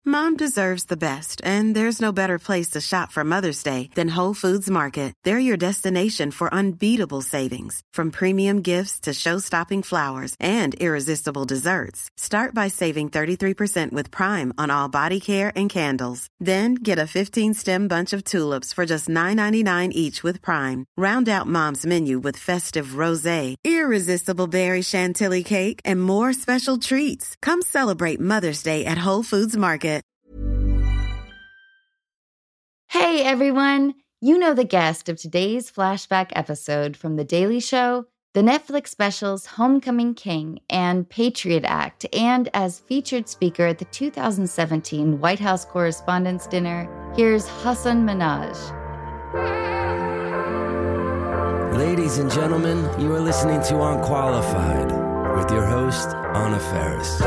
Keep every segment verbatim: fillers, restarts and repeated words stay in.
Mom deserves the best, and there's no better place to shop for Mother's Day than Whole Foods Market. They're your destination for unbeatable savings, from premium gifts to show-stopping flowers and irresistible desserts. Start by saving thirty-three percent with Prime on all body care and candles. Then get a fifteen-stem bunch of tulips for just nine ninety-nine each with Prime. Round out Mom's menu with festive rosé, irresistible berry chantilly cake, and more special treats. Come celebrate Mother's Day at Whole Foods Market. Hey everyone! You know the guest of today's flashback episode from The Daily Show, the Netflix specials Homecoming King and Patriot Act, and as featured speaker at the two thousand seventeen White House Correspondents' Dinner, here's Hasan Minhaj. Ladies and gentlemen, you are listening to Unqualified with your host, Anna Faris.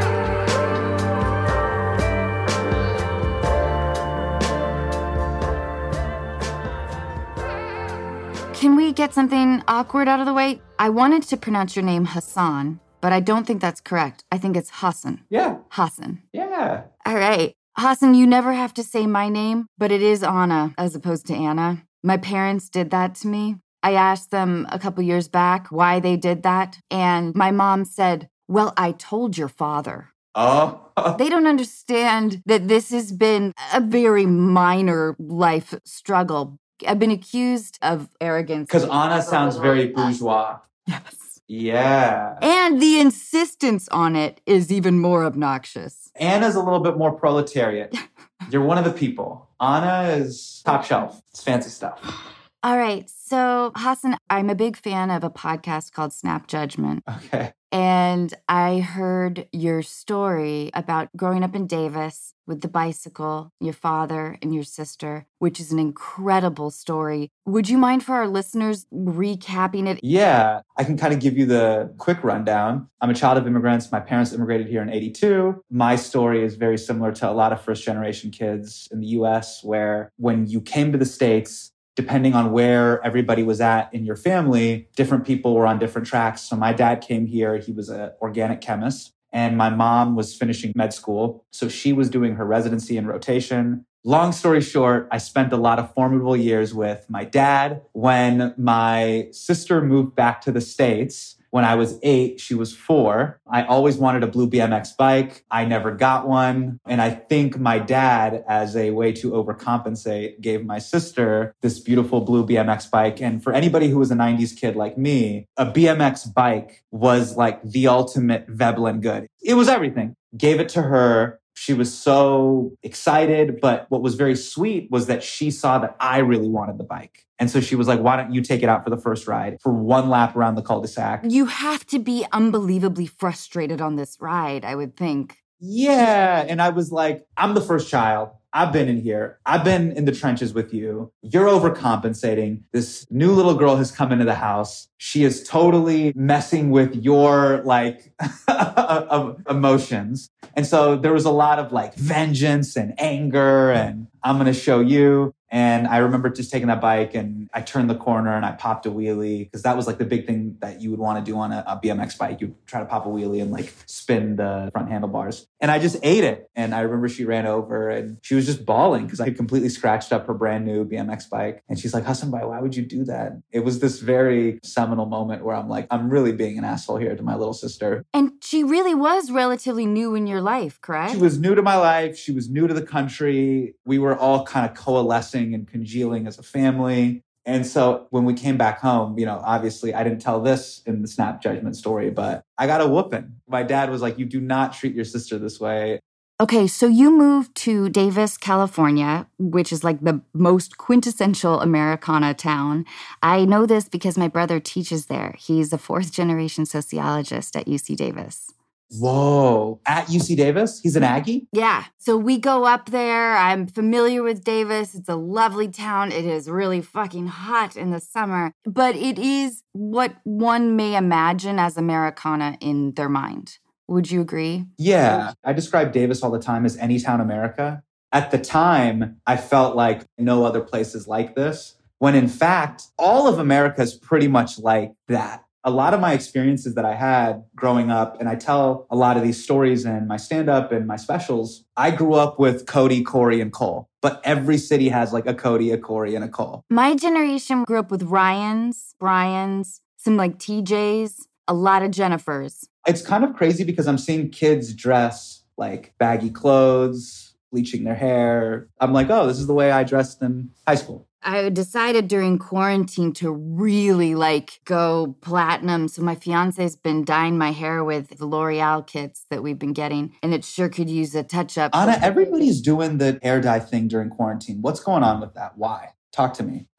Can we get something awkward out of the way? I wanted to pronounce your name Hassan, but I don't think that's correct. I think it's Hasan. Yeah. Hasan. Yeah. All right. Hasan, you never have to say my name, but it is Anna as opposed to Anna. My parents did that to me. I asked them a couple years back why they did that, and my mom said, well, I told your father. Oh. They don't understand that this has been a very minor life struggle. I've been accused of arrogance. Because Anna sounds very bourgeois. Yes. Yeah. And the insistence on it is even more obnoxious. Anna's a little bit more proletariat. You're one of the people. Anna is top shelf. It's fancy stuff. All right. So, Hasan, I'm a big fan of a podcast called Snap Judgment. Okay. And I heard your story about growing up in Davis with the bicycle, your father and your sister, which is an incredible story. Would you mind for our listeners recapping it? Yeah, I can kind of give you the quick rundown. I'm a child of immigrants. My parents immigrated here in eighty-two. My story is very similar to a lot of first-generation kids in the U S, where when you came to the States, depending on where everybody was at in your family, different people were on different tracks. So my dad came here. He was an organic chemist. And my mom was finishing med school. So she was doing her residency and rotation. Long story short, I spent a lot of formidable years with my dad. When my sister moved back to the States, when I was eight, she was four. I always wanted a blue B M X bike. I never got one. And I think my dad, as a way to overcompensate, gave my sister this beautiful blue B M X bike. And for anybody who was a nineties kid like me, a B M X bike was like the ultimate Veblen good. It was everything. Gave it to her. She was so excited, but what was very sweet was that she saw that I really wanted the bike. And so she was like, why don't you take it out for the first ride for one lap around the cul-de-sac? You have to be unbelievably frustrated on this ride, I would think. Yeah. And I was like, I'm the first child. I've been in here. I've been in the trenches with you. You're overcompensating. This new little girl has come into the house. She is totally messing with your like emotions. And so there was a lot of like vengeance and anger and I'm going to show you. And I remember just taking that bike and I turned the corner and I popped a wheelie because that was like the big thing that you would want to do on a, a B M X bike. You'd try to pop a wheelie and like spin the front handlebars. And I just ate it. And I remember she ran over and she was just bawling because I had completely scratched up her brand new B M X bike. And she's like, Hasan bhai, why would you do that? It was this very seminal moment where I'm like, I'm really being an asshole here to my little sister. And she really was relatively new in your life, correct? She was new to my life. She was new to the country. We were all kind of coalescing and congealing as a family. And so when we came back home, you know, obviously I didn't tell this in the Snap Judgment story, but I got a whooping. My dad was like, you do not treat your sister this way. Okay, so you moved to Davis, California, which is like the most quintessential Americana town. I know this because my brother teaches there. He's a fourth generation sociologist at U C Davis. Whoa. At U C Davis? He's an Aggie? Yeah. So we go up there. I'm familiar with Davis. It's a lovely town. It is really fucking hot in the summer. But it is what one may imagine as Americana in their mind. Would you agree? Yeah. I describe Davis all the time as Anytown America. At the time, I felt like no other place is like this. When in fact, all of America is pretty much like that. A lot of my experiences that I had growing up, and I tell a lot of these stories in my stand-up and my specials, I grew up with Cody, Corey, and Cole. But every city has like a Cody, a Corey, and a Cole. My generation grew up with Ryans, Brians, some like T Js, a lot of Jennifers. It's kind of crazy because I'm seeing kids dress like baggy clothes, bleaching their hair. I'm like, oh, this is the way I dressed in high school. I decided during quarantine to really like go platinum. So my fiance's been dyeing my hair with the L'Oreal kits that we've been getting, and it sure could use a touch up. Anna, everybody's doing the hair dye thing during quarantine. What's going on with that? Why? Talk to me.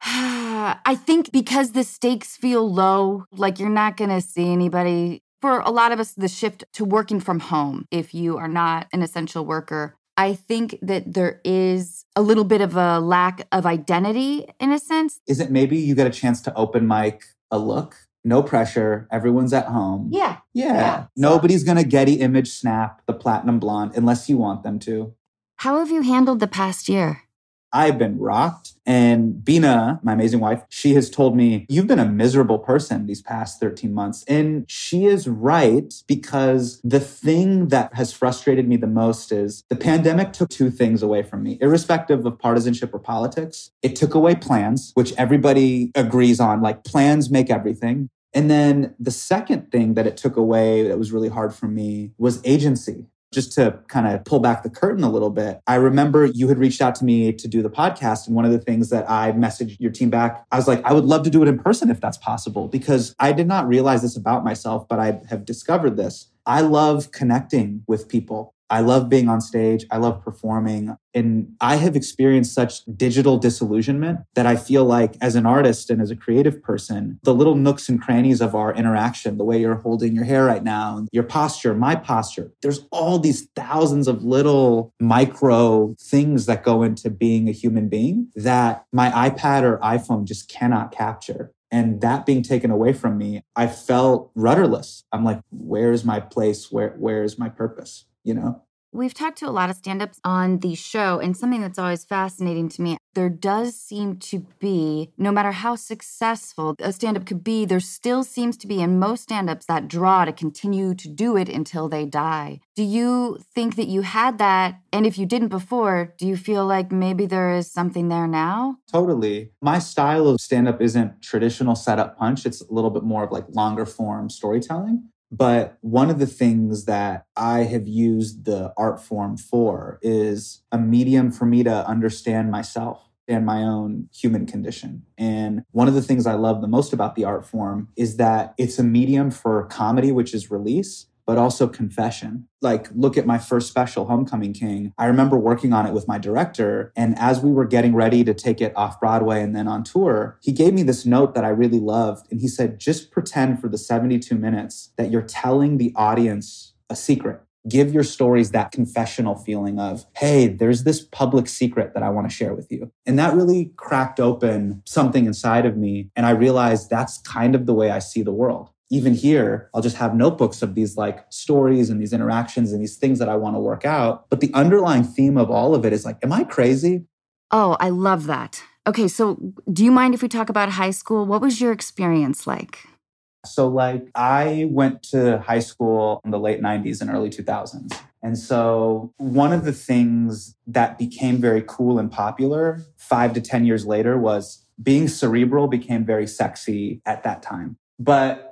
I think because the stakes feel low, like you're not going to see anybody. For a lot of us, the shift to working from home, if you are not an essential worker, I think that there is a little bit of a lack of identity in a sense. Is it maybe you get a chance to open mic a look? No pressure. Everyone's at home. Yeah. Yeah. yeah. Nobody's going to Getty image snap the platinum blonde unless you want them to. How have you handled the past year? I've been rocked. And Bina, my amazing wife, she has told me, you've been a miserable person these past thirteen months. And she is right, because the thing that has frustrated me the most is the pandemic took two things away from me, irrespective of partisanship or politics. It took away plans, which everybody agrees on, like plans make everything. And then the second thing that it took away that was really hard for me was agency. Just to kind of pull back the curtain a little bit, I remember you had reached out to me to do the podcast. And one of the things that I messaged your team back, I was like, I would love to do it in person if that's possible, because I did not realize this about myself, but I have discovered this. I love connecting with people. I love being on stage. I love performing. And I have experienced such digital disillusionment that I feel like as an artist and as a creative person, the little nooks and crannies of our interaction, the way you're holding your hair right now, your posture, my posture, there's all these thousands of little micro things that go into being a human being that my iPad or iPhone just cannot capture. And that being taken away from me, I felt rudderless. I'm like, where's my place? Where, where's my purpose? You know? We've talked to a lot of stand-ups on the show, and something that's always fascinating to me, there does seem to be, no matter how successful a stand-up could be, there still seems to be in most stand-ups that draw to continue to do it until they die. Do you think that you had that? And if you didn't before, do you feel like maybe there is something there now? Totally. My style of stand-up isn't traditional setup punch. It's a little bit more of like longer form storytelling. But one of the things that I have used the art form for is a medium for me to understand myself and my own human condition. And one of the things I love the most about the art form is that it's a medium for comedy, which is release, but also confession. Like, look at my first special, Homecoming King. I remember working on it with my director. And as we were getting ready to take it off Broadway and then on tour, he gave me this note that I really loved. And he said, just pretend for the seventy-two minutes that you're telling the audience a secret. Give your stories that confessional feeling of, hey, there's this public secret that I want to share with you. And that really cracked open something inside of me. And I realized that's kind of the way I see the world. Even here, I'll just have notebooks of these like stories and these interactions and these things that I want to work out. But the underlying theme of all of it is like, am I crazy? Oh, I love that. Okay, so do you mind if we talk about high school? What was your experience like? So like I went to high school in the late nineties and early two thousands. And so one of the things that became very cool and popular five to ten years later was being cerebral became very sexy at that time. But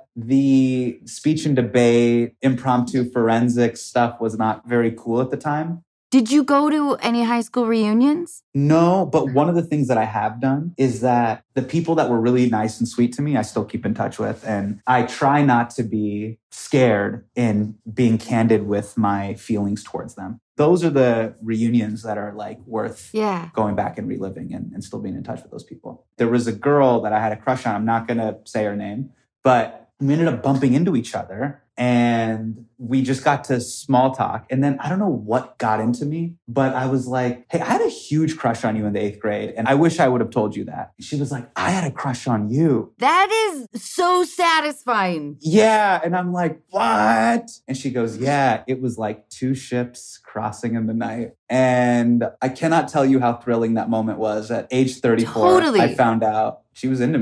the speech and debate, impromptu forensics stuff was not very cool at the time. Did you go to any high school reunions? No, but one of the things that I have done is that the people that were really nice and sweet to me, I still keep in touch with. And I try not to be scared in being candid with my feelings towards them. Those are the reunions that are like worth yeah. going back and reliving and, and still being in touch with those people. There was a girl that I had a crush on. I'm not going to say her name, but we ended up bumping into each other and we just got to small talk. And then I don't know what got into me, but I was like, hey, I had a huge crush on you in the eighth grade. And I wish I would have told you that. She was like, I had a crush on you. That is so satisfying. Yeah. And I'm like, what? And she goes, yeah, it was like two ships crossing in the night. And I cannot tell you how thrilling that moment was. At age thirty-four, totally. I found out she was into me.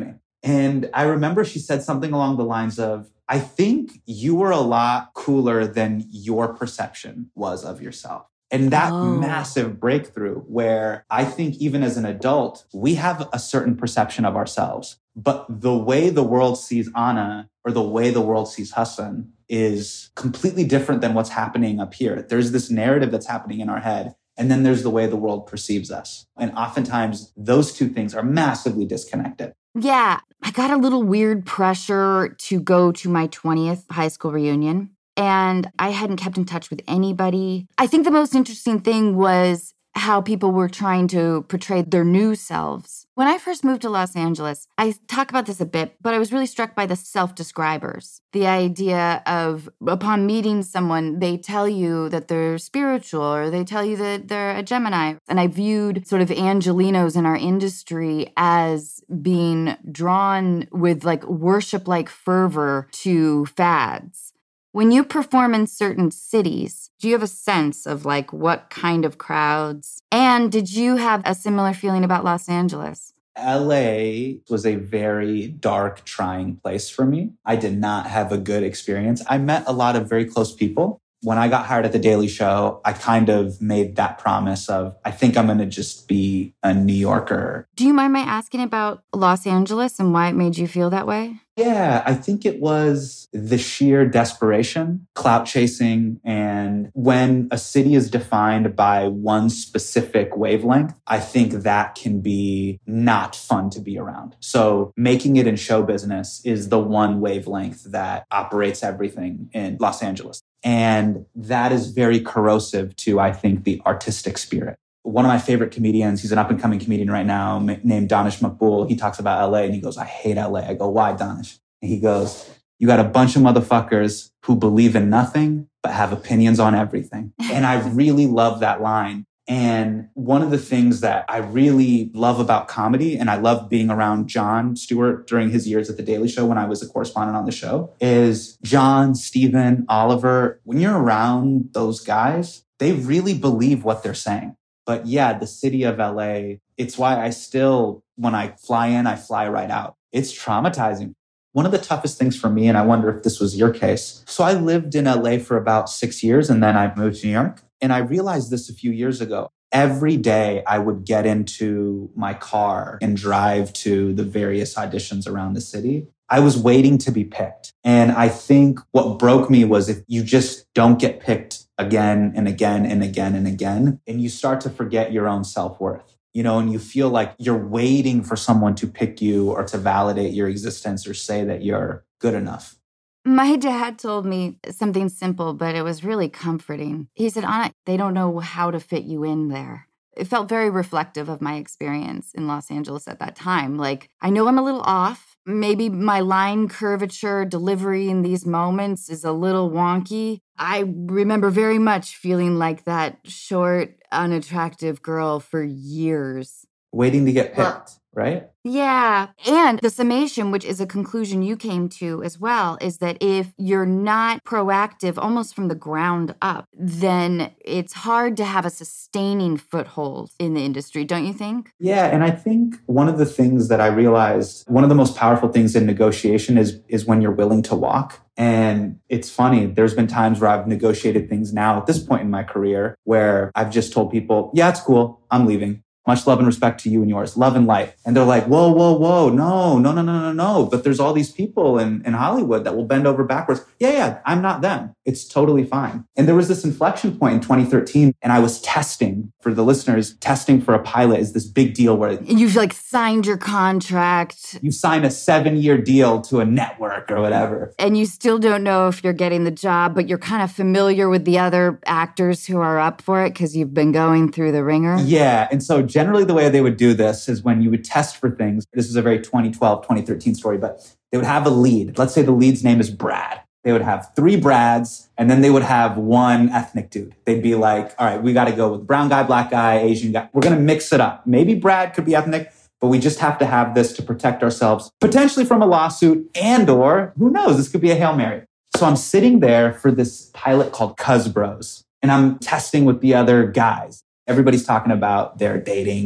And I remember she said something along the lines of, I think you were a lot cooler than your perception was of yourself. And that oh. massive breakthrough where I think even as an adult, we have a certain perception of ourselves. But the way the world sees Anna or the way the world sees Hassan is completely different than what's happening up here. There's this narrative that's happening in our head. And then there's the way the world perceives us. And oftentimes those two things are massively disconnected. Yeah, I got a little weird pressure to go to my twentieth high school reunion. And I hadn't kept in touch with anybody. I think the most interesting thing was how people were trying to portray their new selves. When I first moved to Los Angeles, I talk about this a bit, but I was really struck by the self-describers. The idea of upon meeting someone, they tell you that they're spiritual or they tell you that they're a Gemini. And I viewed sort of Angelinos in our industry as being drawn with like worship-like fervor to fads. When you perform in certain cities, do you have a sense of like what kind of crowds? And did you have a similar feeling about Los Angeles? L A was a very dark, trying place for me. I did not have a good experience. I met a lot of very close people. When I got hired at The Daily Show, I kind of made that promise of, I think I'm going to just be a New Yorker. Do you mind my asking about Los Angeles and why it made you feel that way? Yeah, I think it was the sheer desperation, clout chasing. And when a city is defined by one specific wavelength, I think that can be not fun to be around. So making it in show business is the one wavelength that operates everything in Los Angeles. And that is very corrosive to, I think, the artistic spirit. One of my favorite comedians, he's an up-and-coming comedian right now named Danish Maqbool. He talks about L A and he goes, I hate L A. I go, why, Danish? And he goes, you got a bunch of motherfuckers who believe in nothing but have opinions on everything. And I really love that line. And one of the things that I really love about comedy, and I love being around Jon Stewart during his years at The Daily Show when I was a correspondent on the show, is Jon, Stephen, Oliver. When you're around those guys, they really believe what they're saying. But yeah, the city of L A, it's why I still, when I fly in, I fly right out. It's traumatizing. One of the toughest things for me, and I wonder if this was your case. So I lived in L A for about six years and then I moved to New York. And I realized this a few years ago. Every day I would get into my car and drive to the various auditions around the city. I was waiting to be picked. And I think what broke me was if you just don't get picked again and again and again and again, and you start to forget your own self-worth, you know, and you feel like you're waiting for someone to pick you or to validate your existence or say that you're good enough. My dad told me something simple, but it was really comforting. He said, Anna, they don't know how to fit you in there. It felt very reflective of my experience in Los Angeles at that time. Like, I know I'm a little off. Maybe my line curvature delivery in these moments is a little wonky. I remember very much feeling like that short, unattractive girl for years. Waiting to get picked, well, right? Yeah. And the summation, which is a conclusion you came to as well, is that if you're not proactive almost from the ground up, then it's hard to have a sustaining foothold in the industry, don't you think? Yeah. And I think one of the things that I realized, one of the most powerful things in negotiation is, is when you're willing to walk. And it's funny, there's been times where I've negotiated things now at this point in my career where I've just told people, yeah, it's cool, I'm leaving. Much love and respect to you and yours. Love and light. And they're like, whoa, whoa, whoa. No, no, no, no, no, no. But there's all these people in, in Hollywood that will bend over backwards. Yeah, yeah, I'm not them. It's totally fine. And there was this inflection point in twenty thirteen, and I was testing, for the listeners, testing for a pilot is this big deal where you've like signed your contract. You sign a seven-year deal to a network or whatever. And you still don't know if you're getting the job, but you're kind of familiar with the other actors who are up for it because you've been going through the ringer. Yeah. And so generally the way they would do this is when you would test for things. This is a very twenty twelve, twenty thirteen story, but they would have a lead. Let's say the lead's name is Brad. They would have three Brads, and then they would have one ethnic dude. They'd be like, all right, we got to go with brown guy, black guy, Asian guy. We're going to mix it up. Maybe Brad could be ethnic, but we just have to have this to protect ourselves, potentially from a lawsuit and or, who knows, this could be a Hail Mary. So I'm sitting there for this pilot called Cuz Bros, and I'm testing with the other guys. Everybody's talking about their dating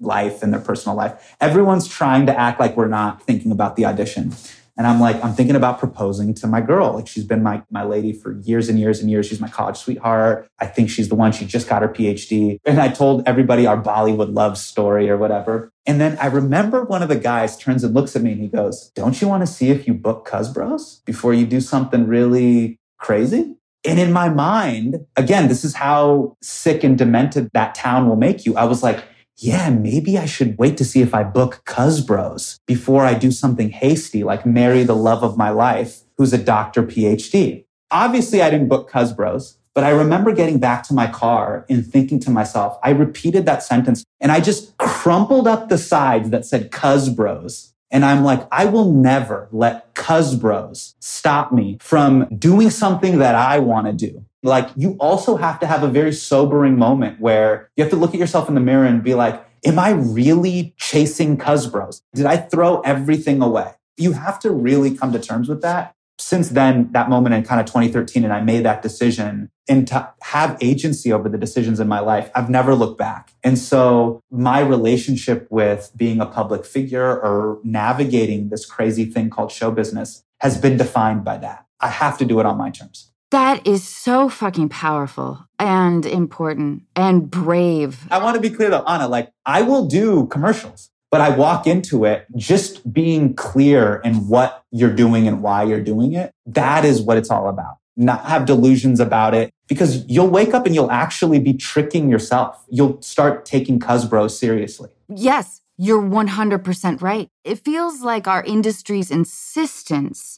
life and their personal life. Everyone's trying to act like we're not thinking about the audition. And I'm like, I'm thinking about proposing to my girl. Like she's been my, my lady for years and years and years. She's my college sweetheart. I think she's the one. She just got her P H D. And I told everybody our Bollywood love story or whatever. And then I remember one of the guys turns and looks at me and he goes, don't you want to see if you book Cuz Bros before you do something really crazy? And in my mind, again, this is how sick and demented that town will make you. I was like, yeah, maybe I should wait to see if I book Cuz Bros before I do something hasty, like marry the love of my life, who's a doctor P H D. Obviously, I didn't book Cuz Bros, but I remember getting back to my car and thinking to myself, I repeated that sentence and I just crumpled up the sides that said Cuz Bros. And I'm like, I will never let Cuz Bros stop me from doing something that I want to do. Like, you also have to have a very sobering moment where you have to look at yourself in the mirror and be like, am I really chasing Cuz Bros? Did I throw everything away? You have to really come to terms with that. Since then, that moment in kind of twenty thirteen, and I made that decision, and to have agency over the decisions in my life, I've never looked back. And so my relationship with being a public figure or navigating this crazy thing called show business has been defined by that. I have to do it on my terms. That is so fucking powerful and important and brave. I want to be clear though, Anna, like I will do commercials, but I walk into it just being clear in what you're doing and why you're doing it. That is what it's all about. Not have delusions about it, because you'll wake up and you'll actually be tricking yourself. You'll start taking Cuz Bros seriously. Yes, you're one hundred percent right. It feels like our industry's insistence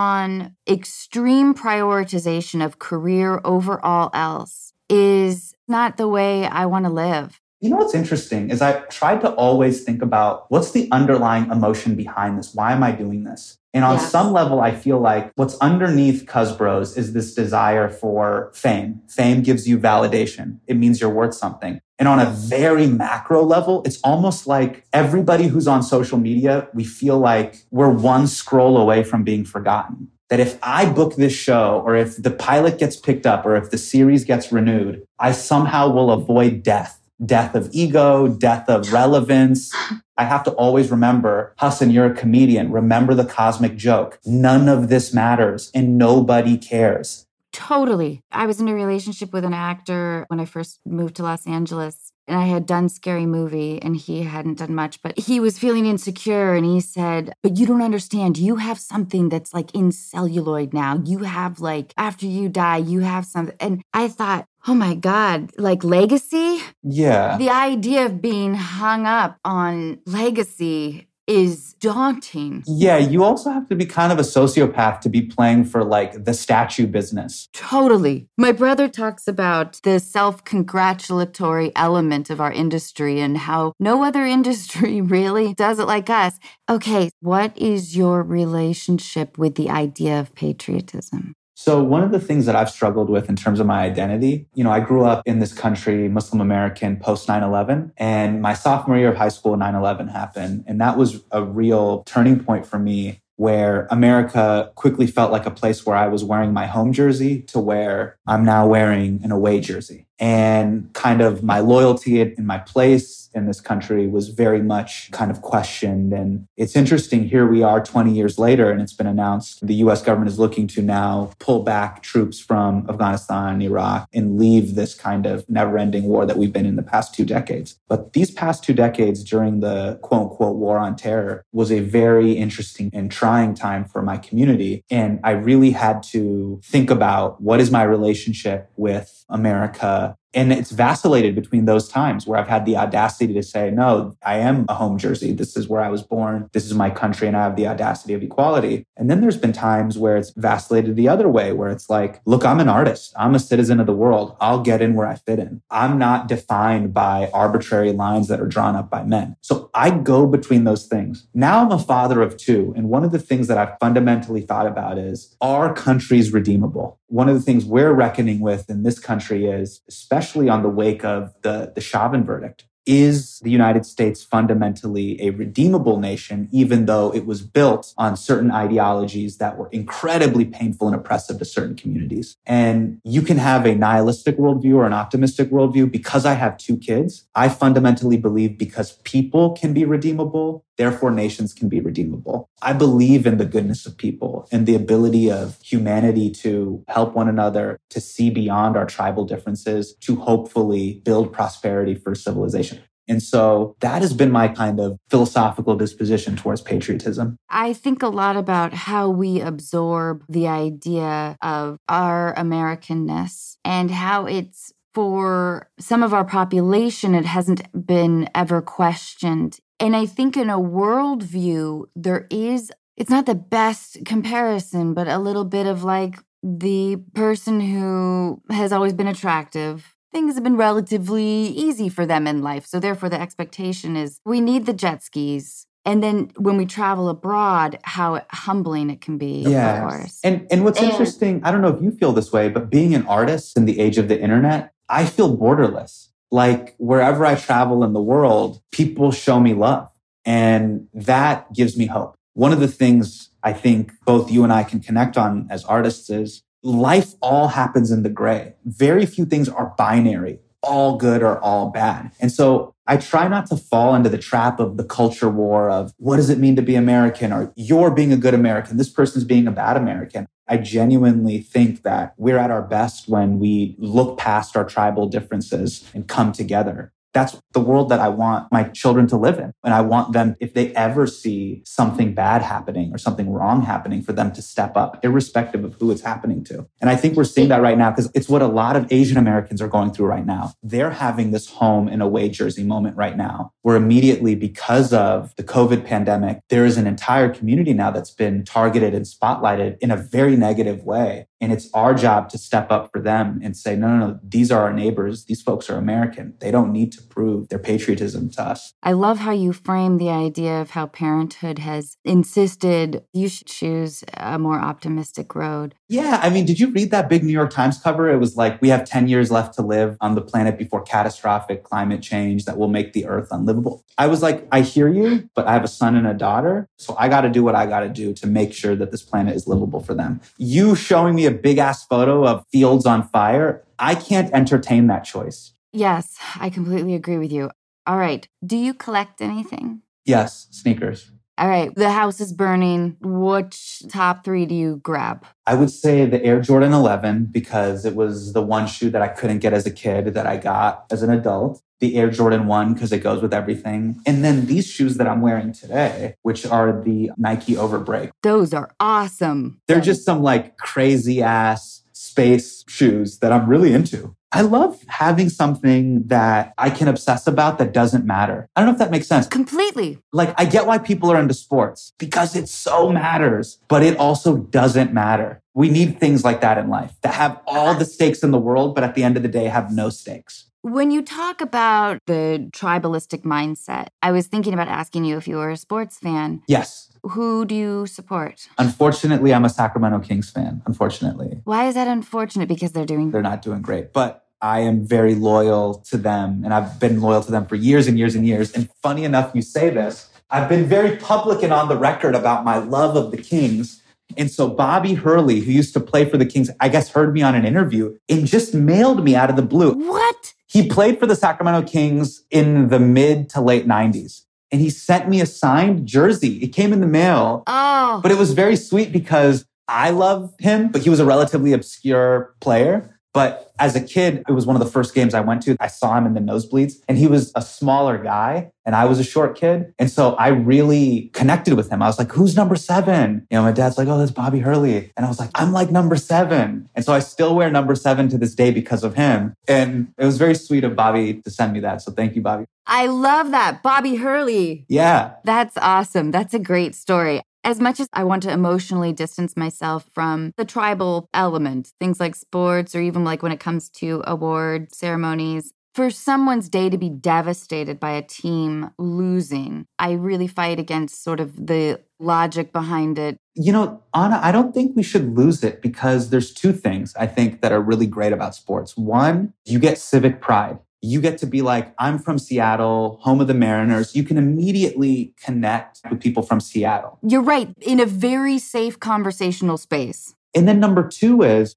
on extreme prioritization of career over all else is not the way I want to live. You know what's interesting is I tried to always think about what's the underlying emotion behind this? Why am I doing this? And on Yes. some level, I feel like what's underneath Cuz Bros is this desire for fame. Fame gives you validation. It means you're worth something. And on a very macro level, it's almost like everybody who's on social media, we feel like we're one scroll away from being forgotten. That if I book this show, or if the pilot gets picked up, or if the series gets renewed, I somehow will avoid death. Death of ego, death of relevance. I have to always remember, Hassan, you're a comedian. Remember the cosmic joke. None of this matters and nobody cares. Totally. I was in a relationship with an actor when I first moved to Los Angeles, and I had done Scary Movie and he hadn't done much, but he was feeling insecure and he said, but you don't understand. You have something that's like in celluloid now. You have like, after you die, you have something. And I thought, oh my God, like legacy? Yeah. The idea of being hung up on legacy is daunting. Yeah, you also have to be kind of a sociopath to be playing for like the statue business. Totally. My brother talks about the self-congratulatory element of our industry and how no other industry really does it like us. Okay, what is your relationship with the idea of patriotism? So one of the things that I've struggled with in terms of my identity, you know, I grew up in this country, Muslim American, post nine eleven, and my sophomore year of high school, nine eleven happened. And that was a real turning point for me, where America quickly felt like a place where I was wearing my home jersey to where I'm now wearing an away jersey. And kind of my loyalty in my place in this country was very much kind of questioned. And it's interesting, here we are twenty years later, and it's been announced the U S government is looking to now pull back troops from Afghanistan and Iraq and leave this kind of never-ending war that we've been in the past two decades. But these past two decades during the quote-unquote war on terror was a very interesting and trying time for my community. And I really had to think about, what is my relationship with America? And it's vacillated between those times where I've had the audacity to say, no, I am a home jersey. This is where I was born. This is my country. And I have the audacity of equality. And then there's been times where it's vacillated the other way, where it's like, look, I'm an artist. I'm a citizen of the world. I'll get in where I fit in. I'm not defined by arbitrary lines that are drawn up by men. So I go between those things. Now I'm a father of two. And one of the things that I've fundamentally thought about is, are countries redeemable? One of the things we're reckoning with in this country is, especially on the wake of the, the Chauvin verdict, Is the United States fundamentally a redeemable nation, even though it was built on certain ideologies that were incredibly painful and oppressive to certain communities? And you can have a nihilistic worldview or an optimistic worldview. Because I have two kids, I fundamentally believe because people can be redeemable, therefore nations can be redeemable. I believe in the goodness of people and the ability of humanity to help one another, to see beyond our tribal differences, to hopefully build prosperity for civilization. And so that has been my kind of philosophical disposition towards patriotism. I think a lot about how we absorb the idea of our Americanness and how it's, for some of our population, it hasn't been ever questioned. And I think in a worldview, there is, it's not the best comparison, but a little bit of like the person who has always been attractive. Things have been relatively easy for them in life. So therefore, the expectation is we need the jet skis. And then when we travel abroad, how humbling it can be, yes. of course. And, and what's and, interesting, I don't know if you feel this way, but being an artist in the age of the internet, I feel borderless. Like wherever I travel in the world, people show me love. And that gives me hope. One of the things I think both you and I can connect on as artists is life all happens in the gray. Very few things are binary, all good or all bad. And so I try not to fall into the trap of the culture war of what does it mean to be American, or you're being a good American, this person's being a bad American. I genuinely think that we're at our best when we look past our tribal differences and come together. That's the world that I want my children to live in. And I want them, if they ever see something bad happening or something wrong happening, for them to step up, irrespective of who it's happening to. And I think we're seeing that right now because it's what a lot of Asian Americans are going through right now. They're having this home and away jersey moment right now, where immediately, because of the COVID pandemic, there is an entire community now that's been targeted and spotlighted in a very negative way. And it's our job to step up for them and say, no, no, no, these are our neighbors. These folks are American. They don't need to prove their patriotism to us. I love how you frame the idea of how parenthood has insisted you should choose a more optimistic road. Yeah. I mean, did you read that big New York Times cover? It was like, we have ten years left to live on the planet before catastrophic climate change that will make the earth unlivable. I was like, I hear you, but I have a son and a daughter. So I got to do what I got to do to make sure that this planet is livable for them. You showing me a big ass photo of fields on fire, I can't entertain that choice. Yes, I completely agree with you. All right. Do you collect anything? Yes, sneakers. All right. The house is burning. Which top three do you grab? I would say the Air Jordan eleven, because it was the one shoe that I couldn't get as a kid that I got as an adult. The Air Jordan one, because it goes with everything. And then these shoes that I'm wearing today, which are the Nike Overbreak. Those are awesome. They're just some like crazy ass space shoes that I'm really into. I love having something that I can obsess about that doesn't matter. I don't know if that makes sense. Completely. Like, I get why people are into sports because it so matters, but it also doesn't matter. We need things like that in life that have all the stakes in the world, but at the end of the day have no stakes. When you talk about the tribalistic mindset, I was thinking about asking you if you were a sports fan. Yes. Who do you support? Unfortunately, I'm a Sacramento Kings fan, unfortunately. Why is that unfortunate? Because they're doing... They're not doing great, but I am very loyal to them, and I've been loyal to them for years and years and years. And funny enough, you say this, I've been very public and on the record about my love of the Kings. And so Bobby Hurley, who used to play for the Kings, I guess heard me on an interview and just mailed me out of the blue. What? He played for the Sacramento Kings in the mid to late nineties. And he sent me a signed jersey. It came in the mail. Oh. But it was very sweet because I love him, but he was a relatively obscure player. But as a kid, it was one of the first games I went to. I saw him in the nosebleeds, and he was a smaller guy, and I was a short kid. And so I really connected with him. I was like, who's number seven? You know, my dad's like, oh, that's Bobby Hurley. And I was like, I'm like number seven. And so I still wear number seven to this day because of him. And it was very sweet of Bobby to send me that. So thank you, Bobby. I love that. Bobby Hurley. Yeah. That's awesome. That's a great story. As much as I want to emotionally distance myself from the tribal element, things like sports or even like when it comes to award ceremonies, for someone's day to be devastated by a team losing, I really fight against sort of the logic behind it. You know, Anna, I don't think we should lose it because there's two things I think that are really great about sports. One, you get civic pride. You get to be like, I'm from Seattle, home of the Mariners. You can immediately connect with people from Seattle. You're right, in a very safe conversational space. And then number two is,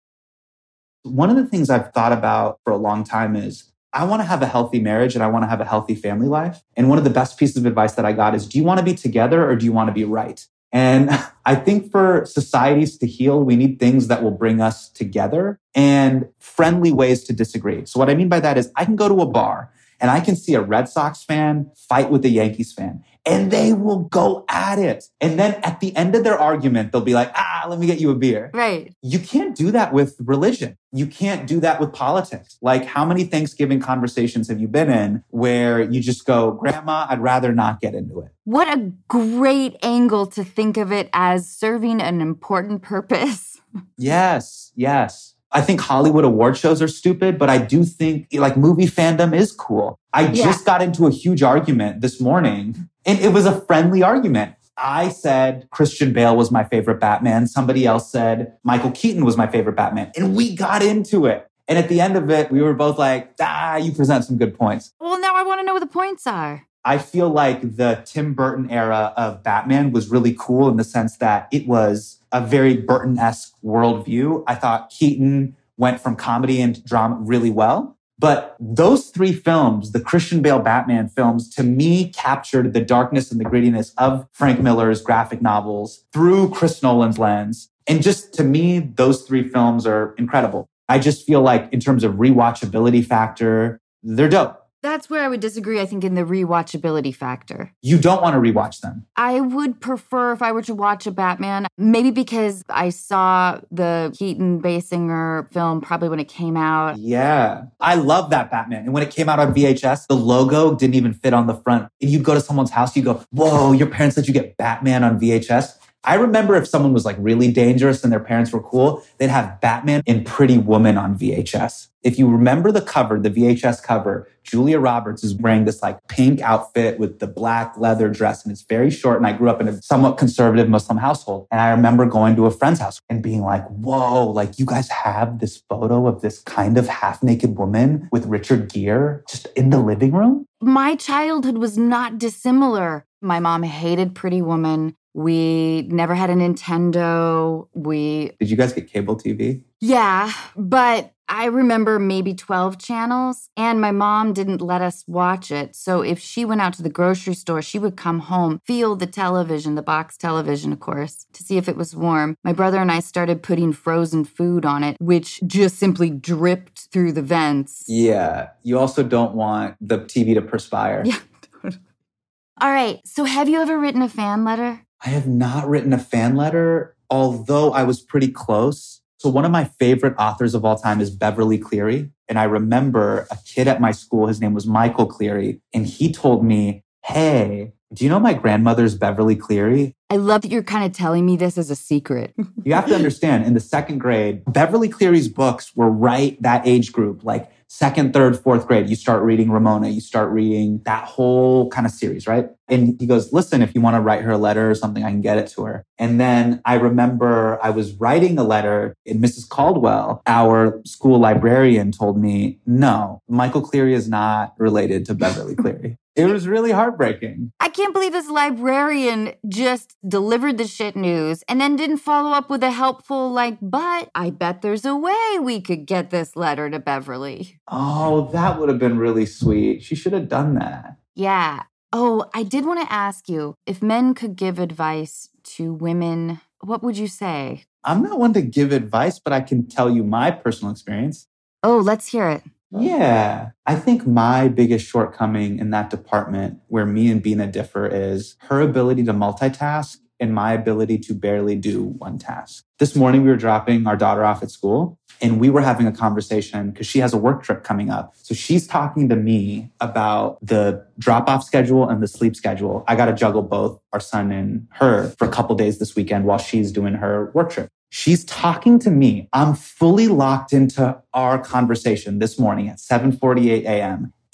one of the things I've thought about for a long time is, I want to have a healthy marriage and I want to have a healthy family life. And one of the best pieces of advice that I got is, do you want to be together or do you want to be right? And I think for societies to heal, we need things that will bring us together and friendly ways to disagree. So what I mean by that is, I can go to a bar and I can see a Red Sox fan fight with a Yankees fan, and they will go at it. And then at the end of their argument, they'll be like, ah, let me get you a beer. Right. You can't do that with religion. You can't do that with politics. Like, how many Thanksgiving conversations have you been in where you just go, Grandma, I'd rather not get into it? What a great angle to think of it as serving an important purpose. Yes, yes. I think Hollywood award shows are stupid, but I do think like movie fandom is cool. I Yeah. just got into a huge argument this morning, and it was a friendly argument. I said Christian Bale was my favorite Batman. Somebody else said Michael Keaton was my favorite Batman. And we got into it. And at the end of it, we were both like, ah, you present some good points. Well, now I want to know what the points are. I feel like the Tim Burton era of Batman was really cool in the sense that it was a very Burton-esque worldview. I thought Keaton went from comedy and drama really well. But those three films, the Christian Bale Batman films, to me captured the darkness and the grittiness of Frank Miller's graphic novels through Chris Nolan's lens. And just to me, those three films are incredible. I just feel like in terms of rewatchability factor, they're dope. That's where I would disagree, I think, in the rewatchability factor. You don't want to rewatch them. I would prefer if I were to watch a Batman, maybe because I saw the Keaton Basinger film probably when it came out. Yeah. I love that Batman. And when it came out on V H S, the logo didn't even fit on the front. And you'd go to someone's house, you go, whoa, your parents let you get Batman on V H S? I remember if someone was like really dangerous and their parents were cool, they'd have Batman and Pretty Woman on V H S. If you remember the cover, the V H S cover, Julia Roberts is wearing this like pink outfit with the black leather dress, and it's very short. And I grew up in a somewhat conservative Muslim household. And I remember going to a friend's house and being like, whoa, like you guys have this photo of this kind of half-naked woman with Richard Gere just in the living room? My childhood was not dissimilar. My mom hated Pretty Woman. We never had a Nintendo. We... Did you guys get cable T V? Yeah, but I remember maybe twelve channels, and my mom didn't let us watch it. So if she went out to the grocery store, she would come home, feel the television, the box television, of course, to see if it was warm. My brother and I started putting frozen food on it, which just simply dripped through the vents. Yeah. You also don't want the T V to perspire. Yeah, totally. All right, so have you ever written a fan letter? I have not written a fan letter, although I was pretty close. So one of my favorite authors of all time is Beverly Cleary. And I remember a kid at my school, his name was Michael Cleary. And he told me, hey, do you know my grandmother's Beverly Cleary? I love that you're kind of telling me this as a secret. You have to understand, in the second grade, Beverly Cleary's books were right that age group, like second, third, fourth grade. You start reading Ramona, you start reading that whole kind of series, right? And he goes, listen, if you want to write her a letter or something, I can get it to her. And then I remember I was writing a letter, and Missus Caldwell, our school librarian, told me, no, Michael Cleary is not related to Beverly Cleary. It was really heartbreaking. I can't believe this librarian just delivered the shit news and then didn't follow up with a helpful, like, but I bet there's a way we could get this letter to Beverly. Oh, that would have been really sweet. She should have done that. Yeah. Oh, I did want to ask you, if men could give advice to women, what would you say? I'm not one to give advice, but I can tell you my personal experience. Oh, let's hear it. Yeah. I think my biggest shortcoming in that department where me and Bina differ is her ability to multitask and my ability to barely do one task. This morning, we were dropping our daughter off at school and we were having a conversation because she has a work trip coming up. So she's talking to me about the drop-off schedule and the sleep schedule. I got to juggle both our son and her for a couple days this weekend while she's doing her work trip. She's talking to me. I'm fully locked into our conversation this morning at seven forty-eight a.m.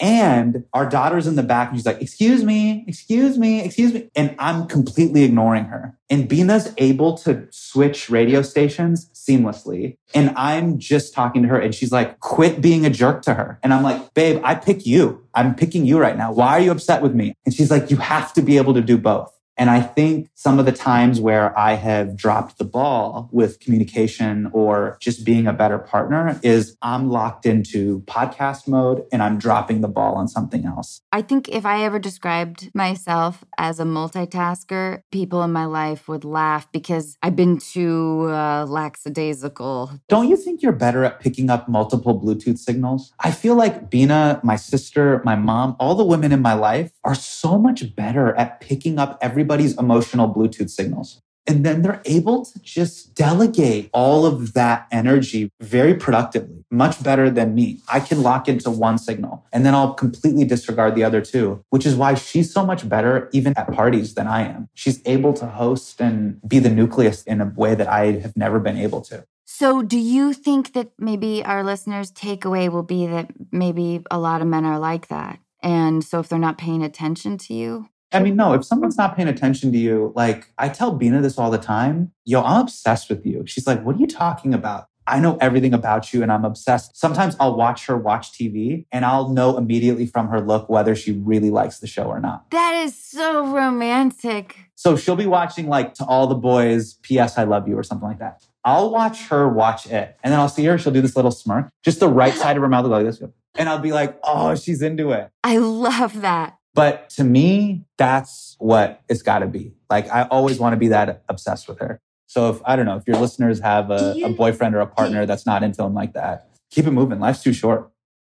And our daughter's in the back and she's like, excuse me, excuse me, excuse me. And I'm completely ignoring her. And Bina's able to switch radio stations seamlessly. And I'm just talking to her and she's like, quit being a jerk to her. And I'm like, babe, I pick you. I'm picking you right now. Why are you upset with me? And she's like, you have to be able to do both. And I think some of the times where I have dropped the ball with communication or just being a better partner is I'm locked into podcast mode and I'm dropping the ball on something else. I think if I ever described myself as a multitasker, people in my life would laugh because I've been too uh, lackadaisical. Don't you think you're better at picking up multiple Bluetooth signals? I feel like Bina, my sister, my mom, all the women in my life are so much better at picking up everybody Everybody's emotional Bluetooth signals. And then they're able to just delegate all of that energy very productively, much better than me. I can lock into one signal and then I'll completely disregard the other two, which is why she's so much better even at parties than I am. She's able to host and be the nucleus in a way that I have never been able to. So do you think that maybe our listeners' takeaway will be that maybe a lot of men are like that? And so if they're not paying attention to you? I mean, no, if someone's not paying attention to you, like I tell Bina this all the time, yo, I'm obsessed with you. She's like, what are you talking about? I know everything about you and I'm obsessed. Sometimes I'll watch her watch T V and I'll know immediately from her look whether she really likes the show or not. That is so romantic. So she'll be watching like To All the Boys, P S I Love You or something like that. I'll watch her watch it and then I'll see her, she'll do this little smirk, just the right side of her mouth will go like this. And I'll be like, oh, she's into it. I love that. But to me, that's what it's got to be. Like, I always want to be that obsessed with her. So if, I don't know, if your listeners have a, you, a boyfriend or a partner that's not into them like that, keep it moving. Life's too short.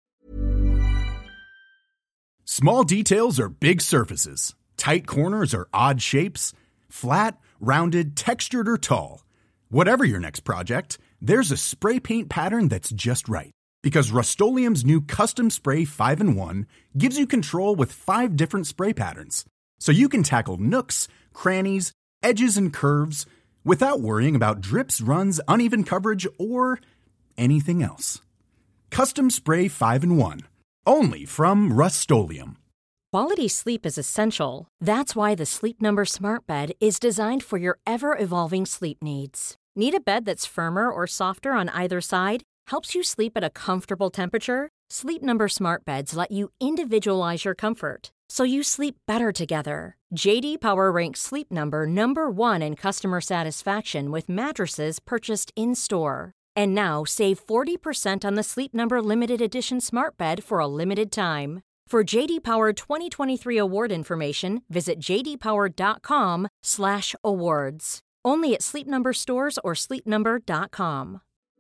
Small details are big surfaces. Tight corners are odd shapes. Flat, rounded, textured, or tall. Whatever your next project, there's a spray paint pattern that's just right. Because Rust-Oleum's new Custom Spray five in one gives you control with five different spray patterns. So you can tackle nooks, crannies, edges, and curves without worrying about drips, runs, uneven coverage, or anything else. Custom Spray five in one. Only from Rust-Oleum. Quality sleep is essential. That's why the Sleep Number Smart Bed is designed for your ever-evolving sleep needs. Need a bed that's firmer or softer on either side? Helps you sleep at a comfortable temperature? Sleep Number Smart Beds let you individualize your comfort, so you sleep better together. J D Power ranks Sleep Number number one in customer satisfaction with mattresses purchased in-store. And now save forty percent on the Sleep Number Limited Edition Smart Bed for a limited time. For J D Power twenty twenty-three award information, visit j d power dot com slash awards. Only at Sleep Number stores or sleep number dot com.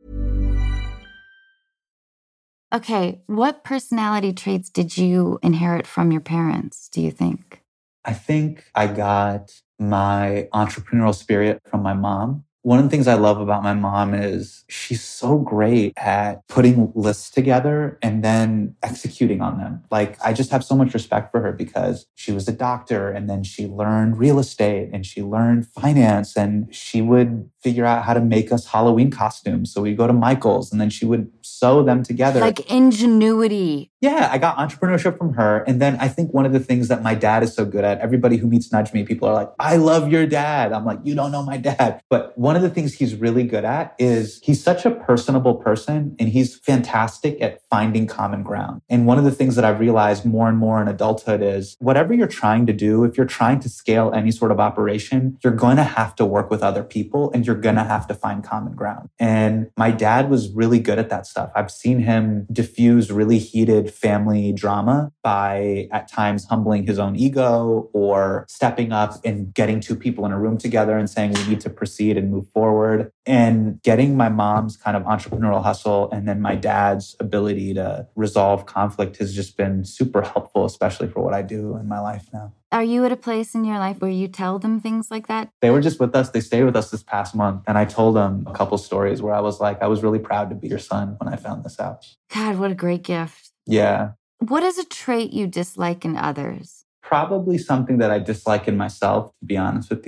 Okay, what personality traits did you inherit from your parents, do you think? I think I got my entrepreneurial spirit from my mom. One of the things I love about my mom is she's so great at putting lists together and then executing on them. Like, I just have so much respect for her because she was a doctor and then she learned real estate and she learned finance and she would figure out how to make us Halloween costumes. So we'd go to Michael's and then she would sew them together. Like ingenuity. Yeah, I got entrepreneurship from her. And then I think one of the things that my dad is so good at, everybody who meets Nudge Me, people are like, I love your dad. I'm like, you don't know my dad. But one of the things he's really good at is he's such a personable person and he's fantastic at finding common ground. And one of the things that I've realized more and more in adulthood is whatever you're trying to do, if you're trying to scale any sort of operation, you're going to have to work with other people and you're going to have to find common ground. And my dad was really good at that stuff. I've seen him diffuse really heated family drama by at times humbling his own ego or stepping up and getting two people in a room together and saying we need to proceed and move forward, and getting my mom's kind of entrepreneurial hustle and then my dad's ability to resolve conflict has just been super helpful, especially for what I do in my life now. Are you at a place in your life where you tell them things like that? They were just with us. They stayed with us this past month. And I told them a couple stories where I was like, I was really proud to be your son when I found this out. God, what a great gift. Yeah. What is a trait you dislike in others? Probably something that I dislike in myself, to be honest with you.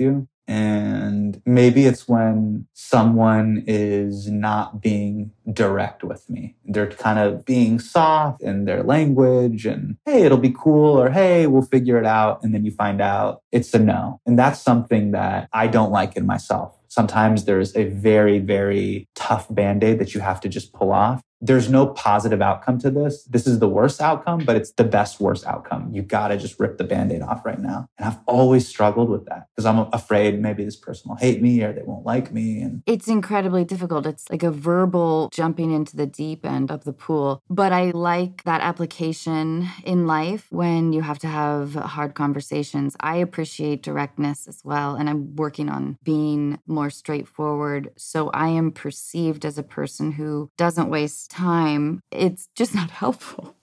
And maybe it's when someone is not being direct with me. They're kind of being soft in their language and, hey, it'll be cool, or hey, we'll figure it out. And then you find out it's a no. And that's something that I don't like in myself. Sometimes there's a very, very tough Band-Aid that you have to just pull off. There's no positive outcome to this. This is the worst outcome, but it's the best worst outcome. You got to just rip the Band-Aid off right now. And I've always struggled with that because I'm afraid maybe this person will hate me or they won't like me. And it's incredibly difficult. It's like a verbal jumping into the deep end of the pool. But I like that application in life when you have to have hard conversations. I appreciate directness as well. And I'm working on being more straightforward. So I am perceived as a person who doesn't waste time. It's just not helpful.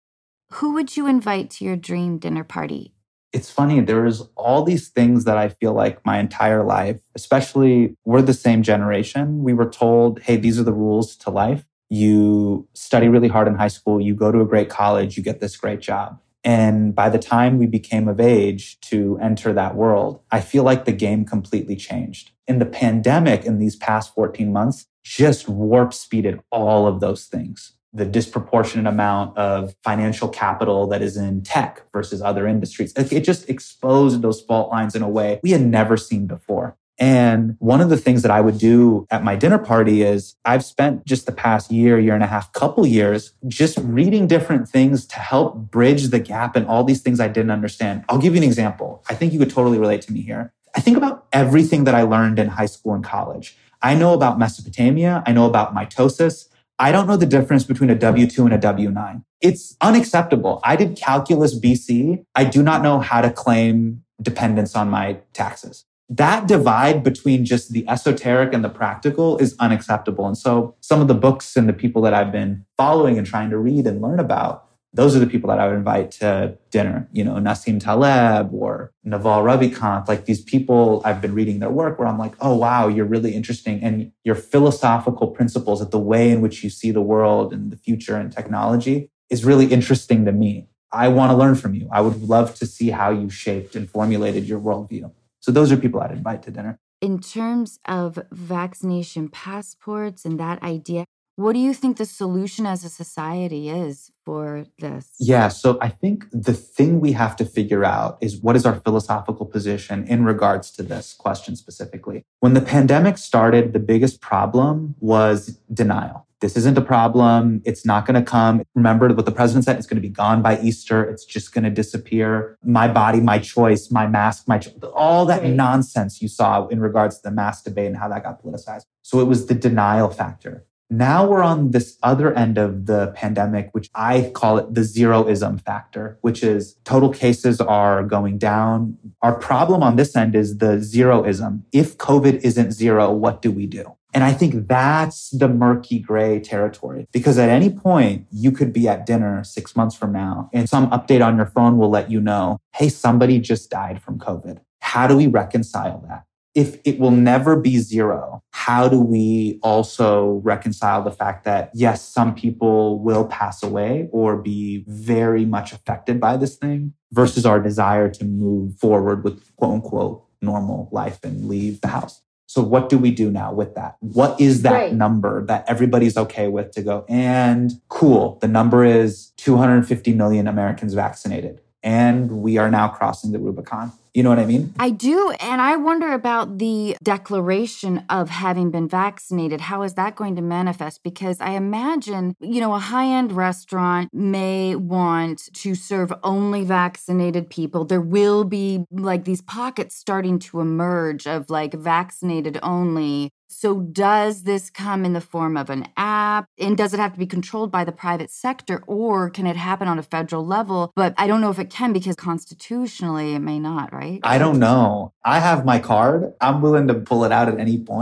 Who would you invite to your dream dinner party? It's funny, there's all these things that I feel like my entire life, especially we're the same generation, we were told, hey, these are the rules to life. You study really hard in high school, you go to a great college, you get this great job. And by the time we became of age to enter that world, I feel like the game completely changed. In the pandemic, in these past fourteen months, just warp speeded all of those things. The disproportionate amount of financial capital that is in tech versus other industries. It just exposed those fault lines in a way we had never seen before. And one of the things that I would do at my dinner party is I've spent just the past year, year and a half, couple years, just reading different things to help bridge the gap in all these things I didn't understand. I'll give you an example. I think you could totally relate to me here. I think about everything that I learned in high school and college. I know about Mesopotamia. I know about mitosis. I don't know the difference between a W two and a W nine. It's unacceptable. I did calculus B C. I do not know how to claim dependence on my taxes. That divide between just the esoteric and the practical is unacceptable. And so some of the books and the people that I've been following and trying to read and learn about, those are the people that I would invite to dinner. You know, Nassim Taleb or Naval Ravikant, like these people, I've been reading their work where I'm like, oh, wow, you're really interesting. And your philosophical principles, that the way in which you see the world and the future and technology is really interesting to me. I want to learn from you. I would love to see how you shaped and formulated your worldview. So those are people I'd invite to dinner. In terms of vaccination passports and that idea, what do you think the solution as a society is for this? Yeah, so I think the thing we have to figure out is what is our philosophical position in regards to this question specifically. When the pandemic started, the biggest problem was denial. This isn't a problem. It's not going to come. Remember what the president said, it's going to be gone by Easter. It's just going to disappear. My body, my choice, my mask, my choice. All that right. Nonsense you saw in regards to the mask debate and how that got politicized. So it was the denial factor. Now we're on this other end of the pandemic, which I call it the zeroism factor, which is total cases are going down. Our problem on this end is the zeroism. If COVID isn't zero, what do we do? And I think that's the murky gray territory, because at any point you could be at dinner six months from now and some update on your phone will let you know, hey, somebody just died from COVID. How do we reconcile that? If it will never be zero, how do we also reconcile the fact that, yes, some people will pass away or be very much affected by this thing versus our desire to move forward with quote unquote normal life and leave the house? So what do we do now with that? What is that right. number that everybody's okay with to go? And cool, the number is two hundred fifty million Americans vaccinated. And we are now crossing the Rubicon. You know what I mean? I do. And I wonder about the declaration of having been vaccinated. How is that going to manifest? Because I imagine, you know, a high-end restaurant may want to serve only vaccinated people. There will be like these pockets starting to emerge of like vaccinated only. So does this come in the form of an app? And does it have to be controlled by the private sector, or can it happen on a federal level? But I don't know if it can, because constitutionally it may not, right? I don't know. I have my card. I'm willing to pull it out at any point.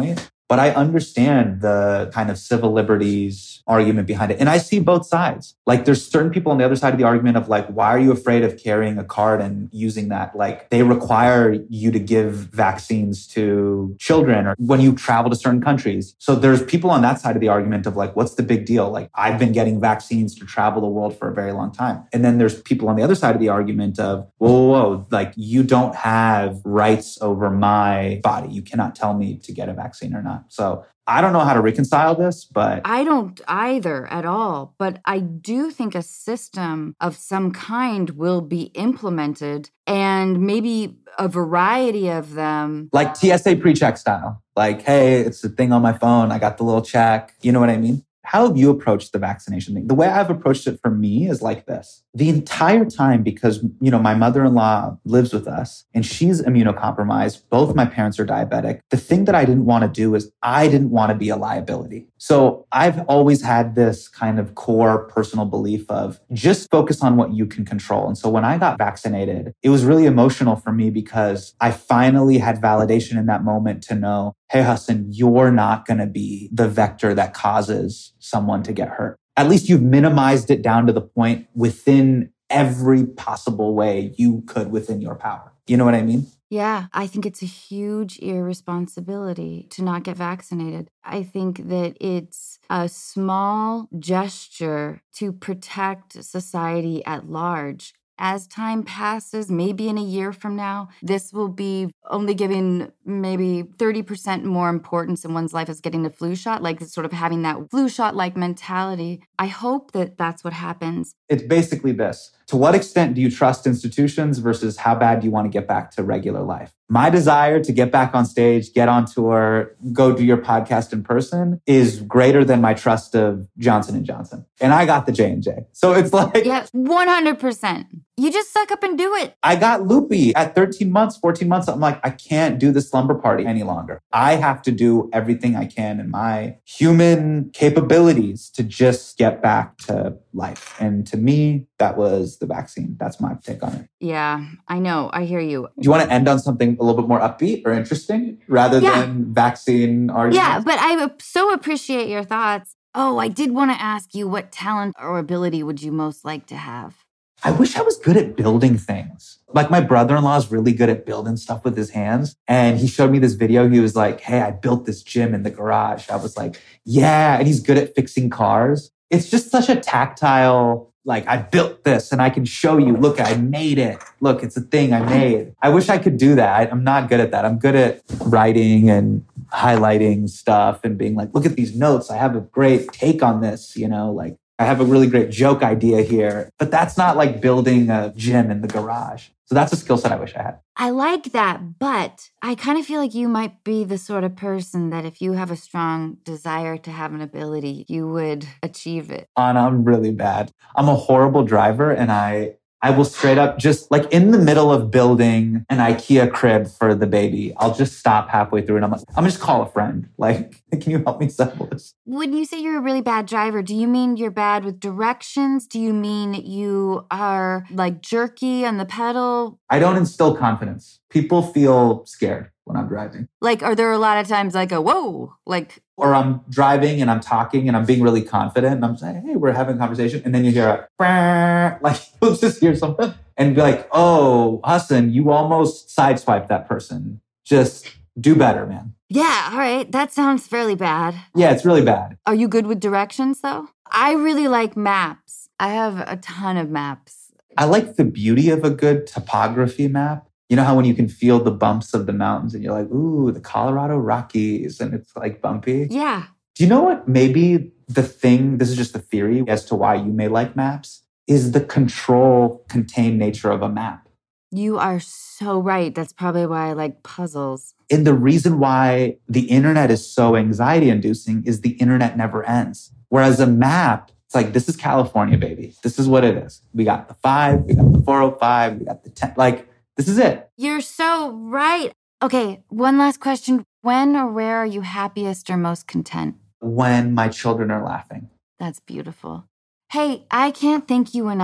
But I understand the kind of civil liberties argument behind it. And I see both sides. Like there's certain people on the other side of the argument of like, why are you afraid of carrying a card and using that? Like they require you to give vaccines to children or when you travel to certain countries. So there's people on that side of the argument of like, what's the big deal? Like I've been getting vaccines to travel the world for a very long time. And then there's people on the other side of the argument of, whoa, whoa, whoa, like you don't have rights over my body. You cannot tell me to get a vaccine or not. So I don't know how to reconcile this, but... I don't either at all. But I do think a system of some kind will be implemented and maybe a variety of them. Like T S A pre-check style. Like, hey, it's a thing on my phone. I got the little check. You know what I mean? How have you approached the vaccination thing? The way I've approached it for me is like this. The entire time, because, you know, my mother-in-law lives with us and she's immunocompromised. Both my parents are diabetic. The thing that I didn't want to do is I didn't want to be a liability. So I've always had this kind of core personal belief of just focus on what you can control. And so when I got vaccinated, it was really emotional for me because I finally had validation in that moment to know, hey, Hassan, you're not going to be the vector that causes someone to get hurt. At least you've minimized it down to the point within every possible way you could within your power. You know what I mean? Yeah, I think it's a huge irresponsibility to not get vaccinated. I think that it's a small gesture to protect society at large. As time passes, maybe in a year from now, this will be only given maybe thirty percent more importance in one's life as getting the flu shot, like sort of having that flu shot-like mentality. I hope that that's what happens. It's basically this. To what extent do you trust institutions versus how bad do you want to get back to regular life? My desire to get back on stage, get on tour, go do your podcast in person is greater than my trust of Johnson and Johnson. And I got the J and J. So it's like... Yeah, one hundred percent. You just suck up and do it. I got loopy at thirteen months, fourteen months. I'm like, I can't do the slumber party any longer. I have to do everything I can in my human capabilities to just get back to life. And to me, that was the vaccine. That's my take on it. Yeah, I know. I hear you. Do you want to end on something a little bit more upbeat or interesting rather yeah. than vaccine arguments? Yeah, but I so appreciate your thoughts. Oh, I did want to ask you, what talent or ability would you most like to have? I wish I was good at building things. Like my brother-in-law is really good at building stuff with his hands. And he showed me this video. He was like, hey, I built this gym in the garage. I was like, yeah. And he's good at fixing cars. It's just such a tactile, like I built this and I can show you, look, I made it. Look, it's a thing I made. I wish I could do that. I, I'm not good at that. I'm good at writing and highlighting stuff and being like, look at these notes. I have a great take on this, you know, like I have a really great joke idea here, but that's not like building a gym in the garage. So that's a skill set I wish I had. I like that, but I kind of feel like you might be the sort of person that if you have a strong desire to have an ability, you would achieve it. Anna, I'm really bad. I'm a horrible driver and I... I will straight up just like in the middle of building an IKEA crib for the baby, I'll just stop halfway through and I'm like, I'm gonna just call a friend. Like, can you help me settle this? When you say you're a really bad driver, do you mean you're bad with directions? Do you mean you are like jerky on the pedal? I don't instill confidence. People feel scared when I'm driving. Like, are there a lot of times I go, whoa, like... Or I'm driving and I'm talking and I'm being really confident and I'm saying, hey, we're having a conversation. And then you hear a, like, you'll just hear something and be like, oh, Hassan, you almost sideswiped that person. Just do better, man. Yeah, all right. That sounds fairly bad. Yeah, it's really bad. Are you good with directions, though? I really like maps. I have a ton of maps. I like the beauty of a good topography map. You know how when you can feel the bumps of the mountains and you're like, ooh, the Colorado Rockies, and it's like bumpy? Yeah. Do you know what maybe the thing, this is just a theory as to why you may like maps, is the control contained nature of a map. You are so right. That's probably why I like puzzles. And the reason why the internet is so anxiety inducing is the internet never ends. Whereas a map, it's like, this is California, baby. This is what it is. We got the five, we got the four oh five, we got the ten, like, this is it. You're so right. Okay, one last question. When or where are you happiest or most content? When my children are laughing. That's beautiful. Hey, I can't thank you enough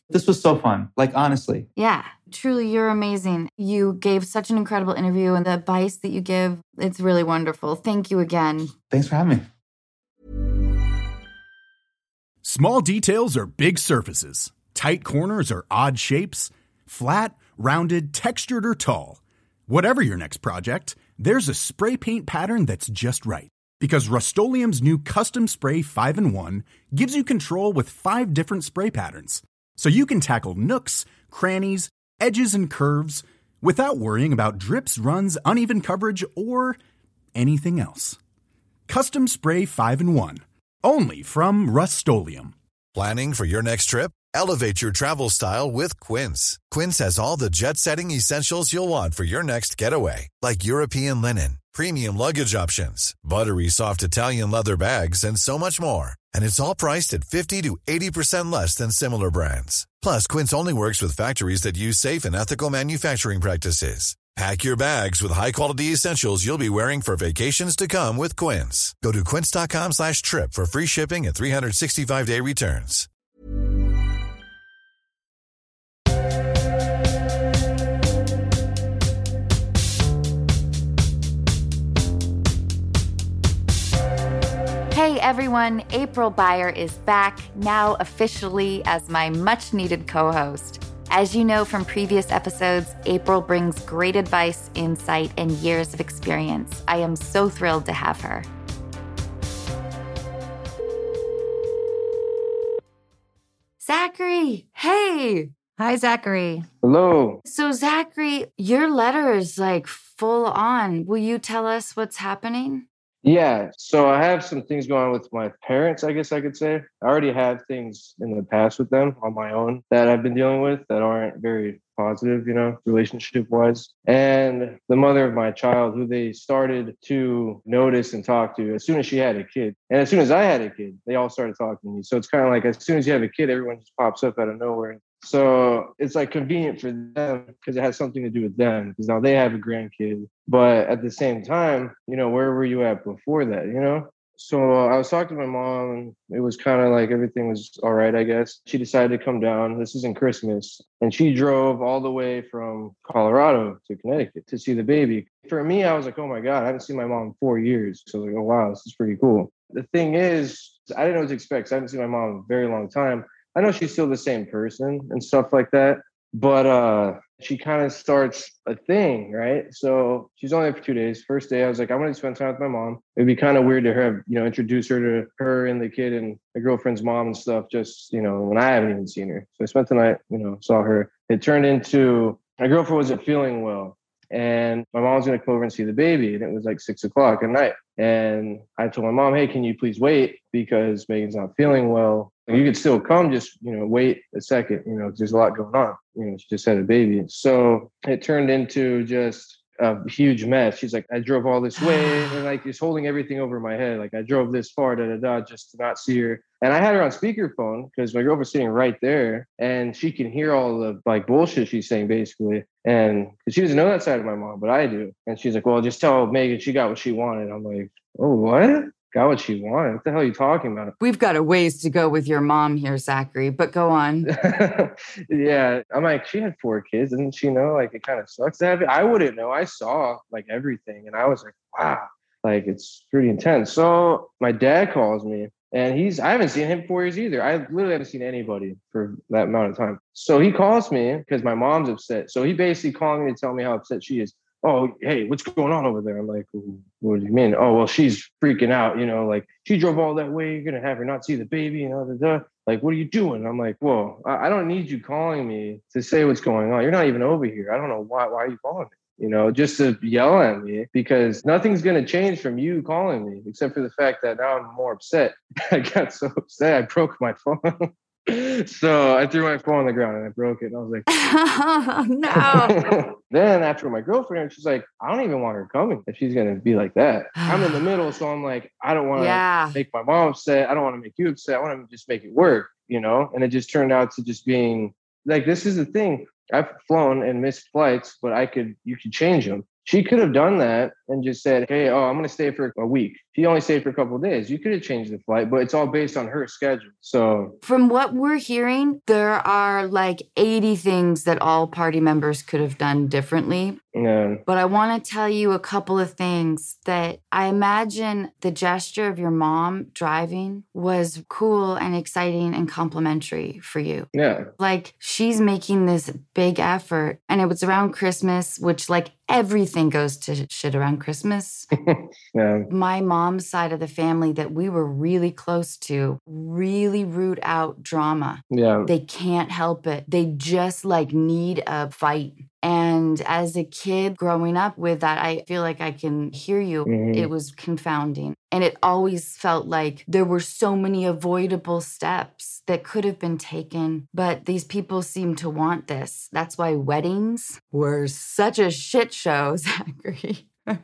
This was so fun. Like, honestly. Yeah, truly, you're amazing. You gave such an incredible interview, and the advice that you give, it's really wonderful. Thank you again. Thanks for having me. Small details are big surfaces. Tight corners are odd shapes. Flat, rounded, textured, or tall. Whatever your next project, there's a spray paint pattern that's just right. Because Rust-Oleum's new Custom Spray five in one gives you control with five different spray patterns. So you can tackle nooks, crannies, edges, and curves without worrying about drips, runs, uneven coverage, or anything else. Custom Spray five in one. Only from Rust-Oleum. Planning for your next trip? Elevate your travel style with Quince. Quince has all the jet-setting essentials you'll want for your next getaway, like European linen, premium luggage options, buttery soft Italian leather bags, and so much more. And it's all priced at fifty to eighty percent less than similar brands. Plus, Quince only works with factories that use safe and ethical manufacturing practices. Pack your bags with high-quality essentials you'll be wearing for vacations to come with Quince. Go to quince.com slash trip for free shipping and three sixty-five day returns. Hey everyone, April Beyer is back, now officially as my much-needed co-host. As you know from previous episodes, April brings great advice, insight, and years of experience. I am so thrilled to have her. Zachary, hey! Hi, Zachary. Hello. So Zachary, your letter is like full on. Will you tell us what's happening? Yeah, so I have some things going on with my parents, I guess I could say. I already have things in the past with them on my own that I've been dealing with that aren't very positive, you know, relationship-wise. And the mother of my child, who they started to notice and talk to as soon as she had a kid. And as soon as I had a kid, they all started talking to me. So it's kind of like as soon as you have a kid, everyone just pops up out of nowhere. So it's like convenient for them because it has something to do with them because now they have a grandkid. But at the same time, you know, where were you at before that, you know? So I was talking to my mom and it was kind of like everything was all right, I guess. She decided to come down. This isn't Christmas. And she drove all the way from Colorado to Connecticut to see the baby. For me, I was like, oh my God, I haven't seen my mom in four years. So I was like, oh wow, this is pretty cool. The thing is, I didn't know what to expect. So I haven't seen my mom in a very long time. I know she's still the same person and stuff like that, but uh, she kind of starts a thing, right? So she's only there for two days. First day, I was like, I want to spend time with my mom. It'd be kind of weird to have, you know, introduce her to her and the kid and my girlfriend's mom and stuff, just, you know, when I haven't even seen her. So I spent the night, you know, saw her. It turned into my girlfriend wasn't feeling well. And my mom was going to come over and see the baby. And it was like six o'clock at night. And I told my mom, hey, can you please wait? Because Megan's not feeling well. You could still come, just, you know, wait a second, you know, 'cause there's a lot going on. You know, she just had a baby. So it turned into just a huge mess. She's like, I drove all this way and like just holding everything over my head. Like I drove this far, da da da, just to not see her. And I had her on speakerphone because my girlfriend's sitting right there and she can hear all the like bullshit she's saying basically. And because she doesn't know that side of my mom, but I do. And she's like, well, just tell Megan she got what she wanted. I'm like, oh, what? Got what she wanted? What the hell are you talking about? We've got a ways to go with your mom here, Zachary, but go on. Yeah. I'm like, she had four kids. Doesn't she know? Like, it kind of sucks to have it. I wouldn't know. I saw like everything. And I was like, wow, like it's pretty intense. So my dad calls me and he's, I haven't seen him in four years either. I literally haven't seen anybody for that amount of time. So he calls me because my mom's upset. So he basically calling me to tell me how upset she is. Oh, hey, what's going on over there? I'm like, what do you mean? Oh, well, she's freaking out, you know, like she drove all that way. You're going to have her not see the baby, you know, da, da. Like, what are you doing? I'm like, whoa, I don't need you calling me to say what's going on. You're not even over here. I don't know why, why are you calling me? You know, just to yell at me because nothing's going to change from you calling me, except for the fact that now I'm more upset. I got so upset. I broke my phone. So I threw my phone on the ground and I broke it. And I was like, oh, no. Then after my girlfriend, she's like, I don't even want her coming if she's going to be like that. I'm in the middle. So I'm like, I don't want to yeah. make my mom upset. I don't want to make you upset. I want to just make it work, you know? And it just turned out to just being like, this is the thing. I've flown and missed flights, but I could, you could change them. She could have done that and just said, hey, oh, I'm going to stay for a week. She only stayed for a couple of days. You could have changed the flight, but it's all based on her schedule. So from what we're hearing, there are like eighty things that all party members could have done differently. yeah. But I want to tell you a couple of things that I imagine the gesture of your mom driving was cool and exciting and complimentary for you. Yeah. Like she's making this big effort, and it was around Christmas, which like everything goes to shit around Christmas. Yeah. My mom's side of the family that we were really close to really root out drama. Yeah. They can't help it. They just like need a fight. And as a kid growing up with that, I feel like I can hear you. Mhm. It was confounding. And it always felt like there were so many avoidable steps that could have been taken. But these people seem to want this. That's why weddings were such a shit show, Zachary.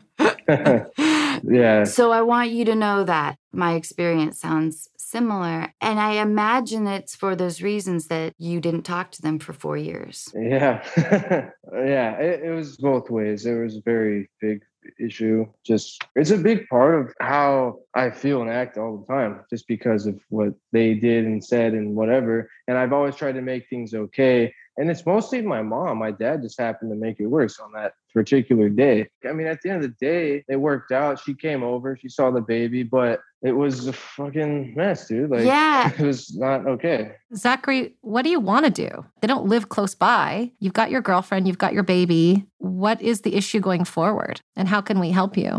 Yeah. So I want you to know that my experience sounds similar. And I imagine it's for those reasons that you didn't talk to them for four years. Yeah. Yeah. It, it was both ways. It was a very big issue. Just, it's a big part of how I feel and act all the time, just because of what they did and said and whatever. And I've always tried to make things okay. And it's mostly my mom. My dad just happened to make it worse on that particular day. I mean, at the end of the day, it worked out. She came over, she saw the baby, but it was a fucking mess, dude. Like, Yeah. It was not okay. Zachary, what do you want to do? They don't live close by. You've got your girlfriend, you've got your baby. What is the issue going forward? And how can we help you?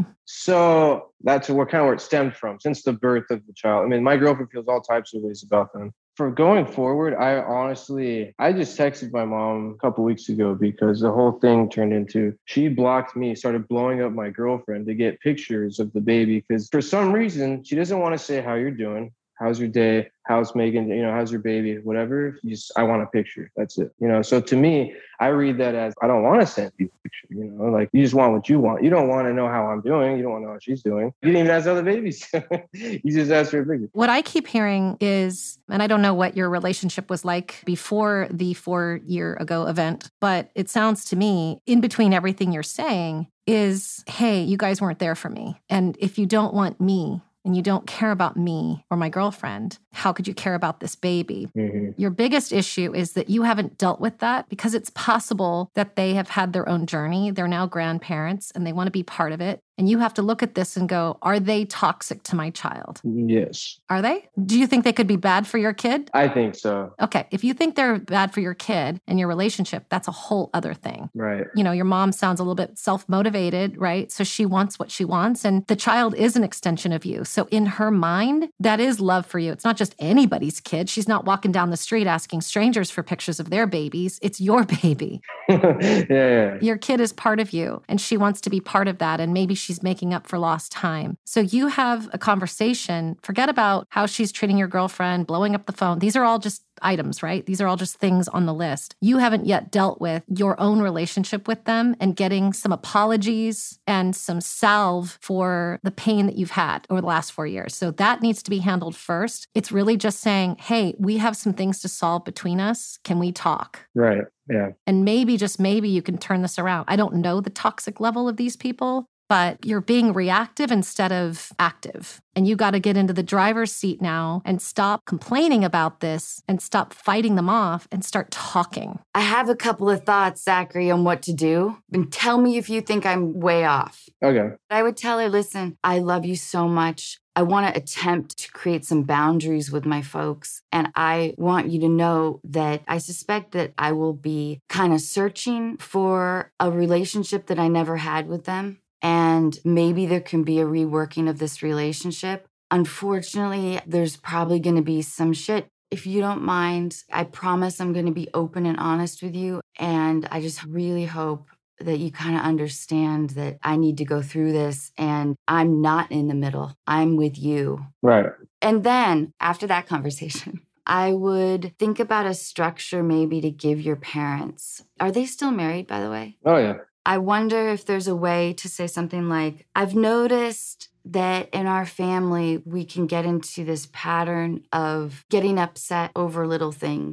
So that's where kind of where it stemmed from, since the birth of the child. I mean, my girlfriend feels all types of ways about them. For going forward, I honestly, I just texted my mom a couple weeks ago because the whole thing turned into, she blocked me, started blowing up my girlfriend to get pictures of the baby because for some reason, she doesn't want to say how you're doing. How's your day? How's Megan? You know, how's your baby? Whatever. You just, I want a picture. That's it. You know, so to me, I read that as, I don't want to send you a picture. You know, like you just want what you want. You don't want to know how I'm doing. You don't want to know how she's doing. You didn't even ask other babies. You just asked for a picture. What I keep hearing is, and I don't know what your relationship was like before the four year ago event, but it sounds to me, in between everything you're saying, is, hey, you guys weren't there for me. And if you don't want me, and you don't care about me or my girlfriend, how could you care about this baby? Mm-hmm. Your biggest issue is that you haven't dealt with that because it's possible that they have had their own journey. They're now grandparents and they want to be part of it. And you have to look at this and go, are they toxic to my child? Yes. Are they? Do you think they could be bad for your kid? I think so. Okay. If you think they're bad for your kid and your relationship, that's a whole other thing. Right. You know, your mom sounds a little bit self-motivated, right? So she wants what she wants. And the child is an extension of you. So in her mind, that is love for you. It's not just anybody's kid. She's not walking down the street asking strangers for pictures of their babies. It's your baby. yeah, yeah. Your kid is part of you and she wants to be part of that. And maybe she's making up for lost time. So you have a conversation. Forget about how she's treating your girlfriend, blowing up the phone. These are all just items, right? These are all just things on the list. You haven't yet dealt with your own relationship with them and getting some apologies and some salve for the pain that you've had over the last four years. So that needs to be handled first. It's really just saying, hey, we have some things to solve between us. Can we talk? Right. Yeah. And maybe, just maybe, you can turn this around. I don't know the toxic level of these people, but you're being reactive instead of active. And you got to get into the driver's seat now and stop complaining about this and stop fighting them off and start talking. I have a couple of thoughts, Zachary, on what to do. And tell me if you think I'm way off. Okay. I would tell her, listen, I love you so much. I want to attempt to create some boundaries with my folks. And I want you to know that I suspect that I will be kind of searching for a relationship that I never had with them. And maybe there can be a reworking of this relationship. Unfortunately, there's probably going to be some shit. If you don't mind, I promise I'm going to be open and honest with you. And I just really hope that you kind of understand that I need to go through this and I'm not in the middle. I'm with you. Right. And then after that conversation, I would think about a structure maybe to give your parents. Are they still married, by the way? Oh, yeah. I wonder if there's a way to say something like, I've noticed that in our family, we can get into this pattern of getting upset over little things.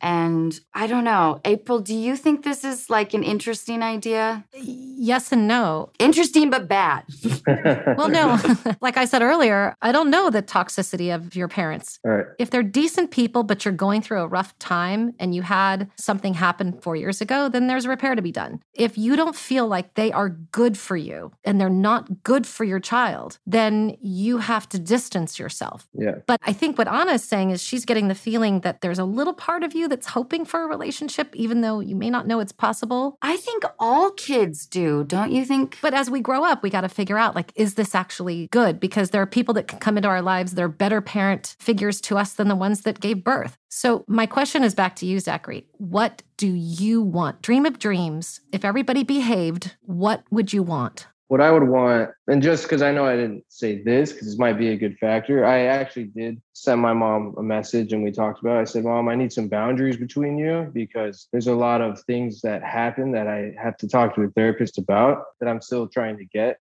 And I don't know. April, do you think this is like an interesting idea? Yes and no. Interesting, but bad. Well, no. Like I said earlier, I don't know the toxicity of your parents. Right. If they're decent people, but you're going through a rough time and you had something happen four years ago, then there's repair to be done. If you don't feel like they are good for you and they're not good for your child, then you have to distance yourself. Yeah. But I think what Anna is saying is she's getting the feeling that there's a little part of you that's hoping for a relationship, even though you may not know it's possible. I think all kids do, don't you think? But as we grow up, we got to figure out, like, is this actually good? Because there are people that can come into our lives, they're better parent figures to us than the ones that gave birth. So my question is back to you, Zachary. What do you want? Dream of dreams. If everybody behaved, what would you want? What I would want, and just because I know I didn't say this, because this might be a good factor, I actually did send my mom a message and we talked about it. I said, Mom, I need some boundaries between you because there's a lot of things that happen that I have to talk to a therapist about that I'm still trying to get.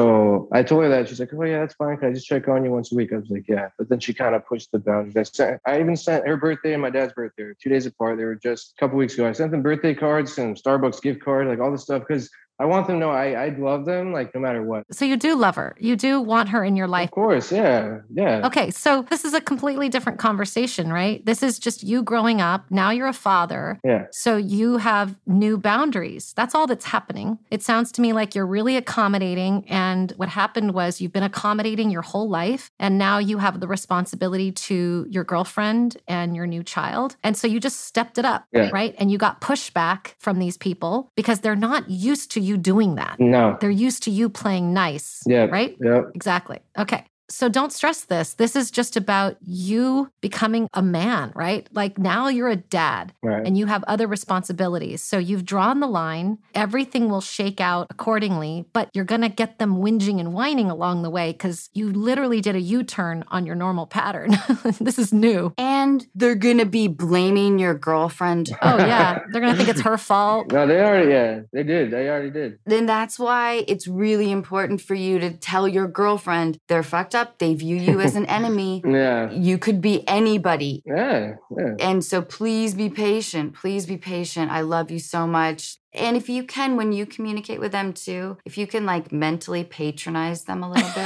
So I told her that. She's like, oh, yeah, that's fine. Can I just check on you once a week? I was like, yeah. But then she kind of pushed the boundaries. I, sent, I even sent her birthday and my dad's birthday were two days apart. They were just a couple weeks ago. I sent them birthday cards and Starbucks gift card, like all this stuff, because I want them to know I, I love them, like, no matter what. So you do love her. You do want her in your life. Of course, yeah, yeah. Okay, so this is a completely different conversation, right? This is just you growing up. Now you're a father. Yeah. So you have new boundaries. That's all that's happening. It sounds to me like you're really accommodating. And what happened was you've been accommodating your whole life. And now you have the responsibility to your girlfriend and your new child. And so you just stepped it up, yeah. right? And you got pushback from these people because they're not used to you doing that. No. They're used to you playing nice. Yeah. Right? Yeah. Exactly. Okay. So don't stress this. This is just about you becoming a man, right? Like now you're a dad right. and you have other responsibilities. So you've drawn the line. Everything will shake out accordingly, but you're going to get them whinging and whining along the way because you literally did a U-turn on your normal pattern. This is new. And they're going to be blaming your girlfriend. Oh, yeah. They're going to think it's her fault. No, they already, yeah, they did. They already did. Then that's why it's really important for you to tell your girlfriend they're fucked up. They view you as an enemy. Yeah. You could be anybody. Yeah, yeah. And so please be patient. Please be patient. I love you so much. And if you can, when you communicate with them too, if you can like mentally patronize them a little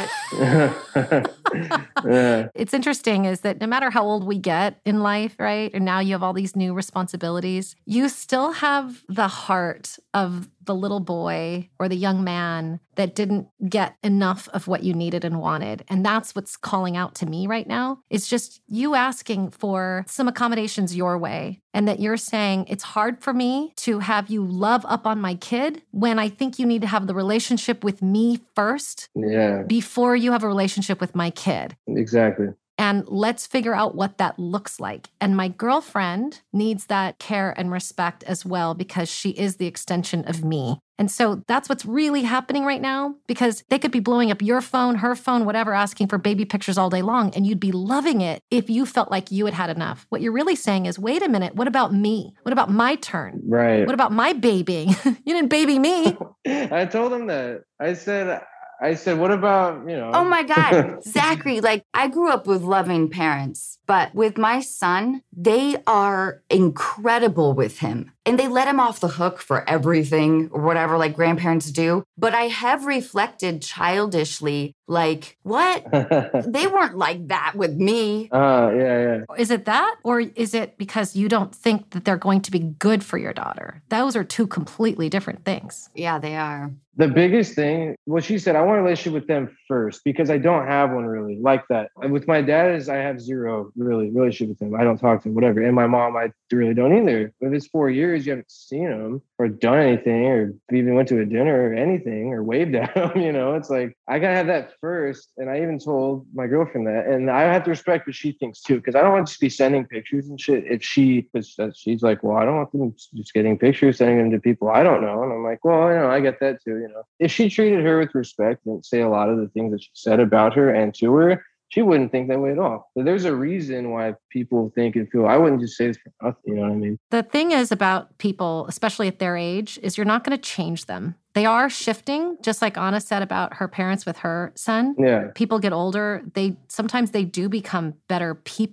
bit. Yeah. It's interesting is that no matter how old we get in life, right? And now you have all these new responsibilities, you still have the heart of the little boy or the young man that didn't get enough of what you needed and wanted. And that's what's calling out to me right now. It's just you asking for some accommodations your way. And that you're saying, it's hard for me to have you love up on my kid when I think you need to have the relationship with me first. Yeah. Before you have a relationship with my kid. Exactly. And let's figure out what that looks like. And my girlfriend needs that care and respect as well because she is the extension of me. And so that's what's really happening right now because they could be blowing up your phone, her phone, whatever, asking for baby pictures all day long. And you'd be loving it if you felt like you had had enough. What you're really saying is, wait a minute, what about me? What about my turn? Right. What about my babying? You didn't baby me. I told him that. I said... I said, what about, you know? Oh my God, Zachary, like I grew up with loving parents, but with my son, they are incredible with him. And they let him off the hook for everything or whatever like grandparents do. But I have reflected childishly, like, what? They weren't like that with me. Uh, yeah, yeah. Is it that? Or is it because you don't think that they're going to be good for your daughter? Those are two completely different things. Yeah, they are. The biggest thing, well, she said, I want a relationship with them first because I don't have one really like that. With my dad, is I have zero really relationship with him. I don't talk to him, whatever. And my mom, I really don't either. If it's four years, you haven't seen him or done anything or even went to a dinner or anything or waved at him, you know, it's like, I got to have that first. And I even told my girlfriend that. And I have to respect what she thinks too, because I don't want to be sending pictures and shit. If she, because she's like, well, I don't want them just getting pictures, sending them to people I don't know. And I'm like, well, you know, I get that too. You know, if she treated her with respect and say a lot of the things that she said about her and to her, she wouldn't think that way at all. So there's a reason why people think and feel, I wouldn't just say this for nothing, you know what I mean? The thing is about people, especially at their age, is you're not going to change them. They are shifting, just like Anna said about her parents with her son. Yeah. People get older. They sometimes they do become better people,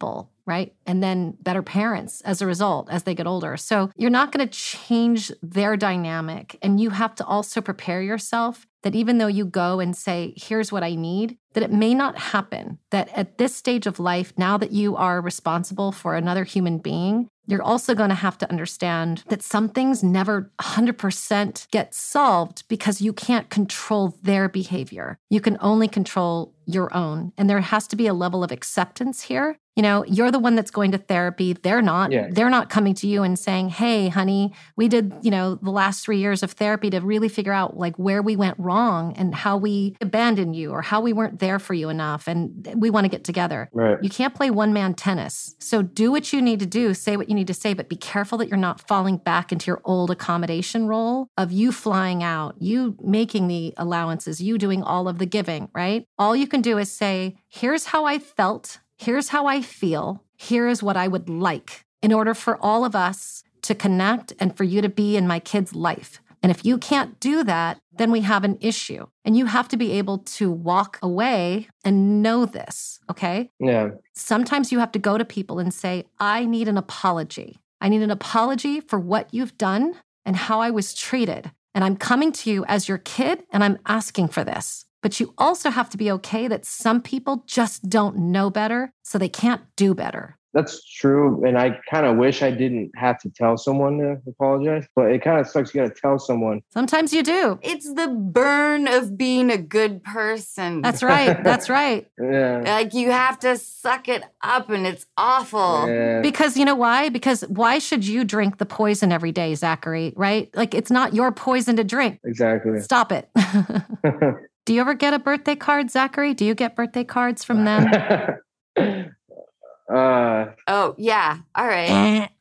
right? And then better parents as a result as they get older. So you're not going to change their dynamic. And you have to also prepare yourself that even though you go and say, here's what I need, that it may not happen. That at this stage of life, now that you are responsible for another human being, you're also going to have to understand that some things never one hundred percent get solved because you can't control their behavior. You can only control your own. And there has to be a level of acceptance here. You know, you're the one that's going to therapy. They're not. Yeah. They're not coming to you and saying, hey, honey, we did, you know, the last three years of therapy to really figure out like where we went wrong and how we abandoned you or how we weren't there for you enough. And we want to get together. Right. You can't play one-man tennis. So do what you need to do, say what you need to say, but be careful that you're not falling back into your old accommodation role of you flying out, you making the allowances, you doing all of the giving, right? All you can do is say, here's how I felt. Here's how I feel. Here is what I would like in order for all of us to connect and for you to be in my kid's life. And if you can't do that, then we have an issue. And you have to be able to walk away and know this, okay? Yeah. Sometimes you have to go to people and say, I need an apology. I need an apology for what you've done and how I was treated. And I'm coming to you as your kid and I'm asking for this. But you also have to be okay that some people just don't know better, so they can't do better. That's true. And I kind of wish I didn't have to tell someone to apologize, but it kind of sucks. You got to tell someone. Sometimes you do. It's the burn of being a good person. That's right. That's right. Yeah. Like you have to suck it up and it's awful. Yeah. Because you know why? Because why should you drink the poison every day, Zachary, right? Like it's not your poison to drink. Exactly. Stop it. Do you ever get a birthday card, Zachary? Do you get birthday cards from them? uh, oh, yeah. All right.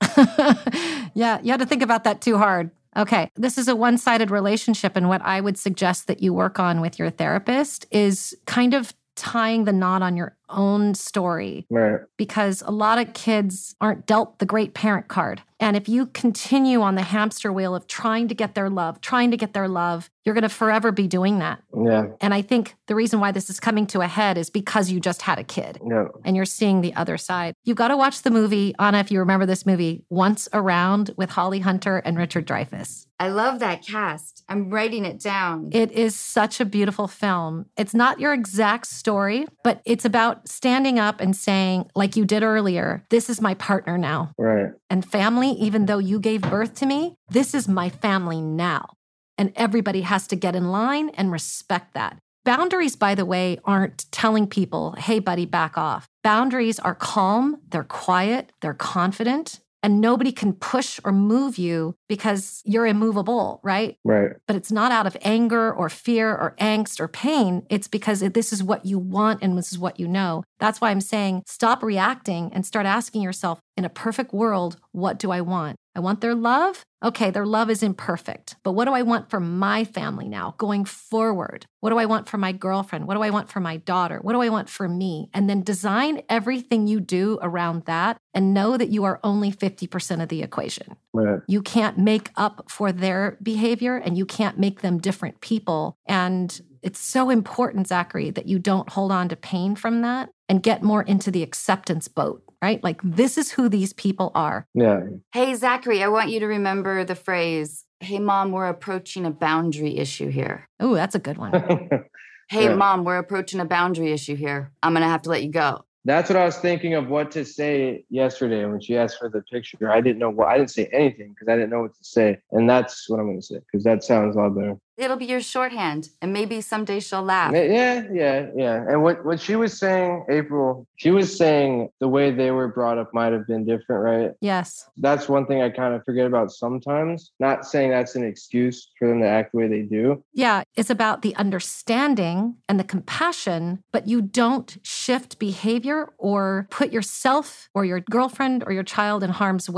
Yeah, you had to think about that too hard. Okay, this is a one-sided relationship, and what I would suggest that you work on with your therapist is kind of tying the knot on your own story. Right. Because a lot of kids aren't dealt the great parent card. And if you continue on the hamster wheel of trying to get their love, trying to get their love, you're going to forever be doing that. Yeah. And I think the reason why this is coming to a head is because you just had a kid. Yeah. And you're seeing the other side. You've got to watch the movie, Anna, if you remember this movie, Once Around with Holly Hunter and Richard Dreyfuss. I love that cast. I'm writing it down. It is such a beautiful film. It's not your exact story, but it's about standing up and saying, like you did earlier, this is my partner now. Right. And family, even though you gave birth to me, this is my family now. And everybody has to get in line and respect that. Boundaries, by the way, aren't telling people, hey, buddy, back off. Boundaries are calm, they're quiet, they're confident. And nobody can push or move you because you're immovable, right? Right. But it's not out of anger or fear or angst or pain. It's because this is what you want and this is what you know. That's why I'm saying stop reacting and start asking yourself, in a perfect world, what do I want? I want their love. Okay, their love is imperfect. But what do I want for my family now going forward? What do I want for my girlfriend? What do I want for my daughter? What do I want for me? And then design everything you do around that and know that you are only fifty percent of the equation. Right. You can't make up for their behavior and you can't make them different people. And it's so important, Zachary, that you don't hold on to pain from that and get more into the acceptance boat, right? Like, this is who these people are. Yeah. Hey, Zachary, I want you to remember the phrase, hey, Mom, we're approaching a boundary issue here. Oh, that's a good one. Hey, Yeah. Mom, we're approaching a boundary issue here. I'm going to have to let you go. That's what I was thinking of what to say yesterday when she asked for the picture. I didn't know what, I didn't say anything because I didn't know what to say. And that's what I'm going to say because that sounds a lot better. It'll be your shorthand, and maybe someday she'll laugh. Yeah, yeah, yeah. And what, what she was saying, April, she was saying the way they were brought up might have been different, right? Yes. That's one thing I kind of forget about sometimes. Not saying that's an excuse for them to act the way they do. Yeah, it's about the understanding and the compassion, but you don't shift behavior or put yourself or your girlfriend or your child in harm's way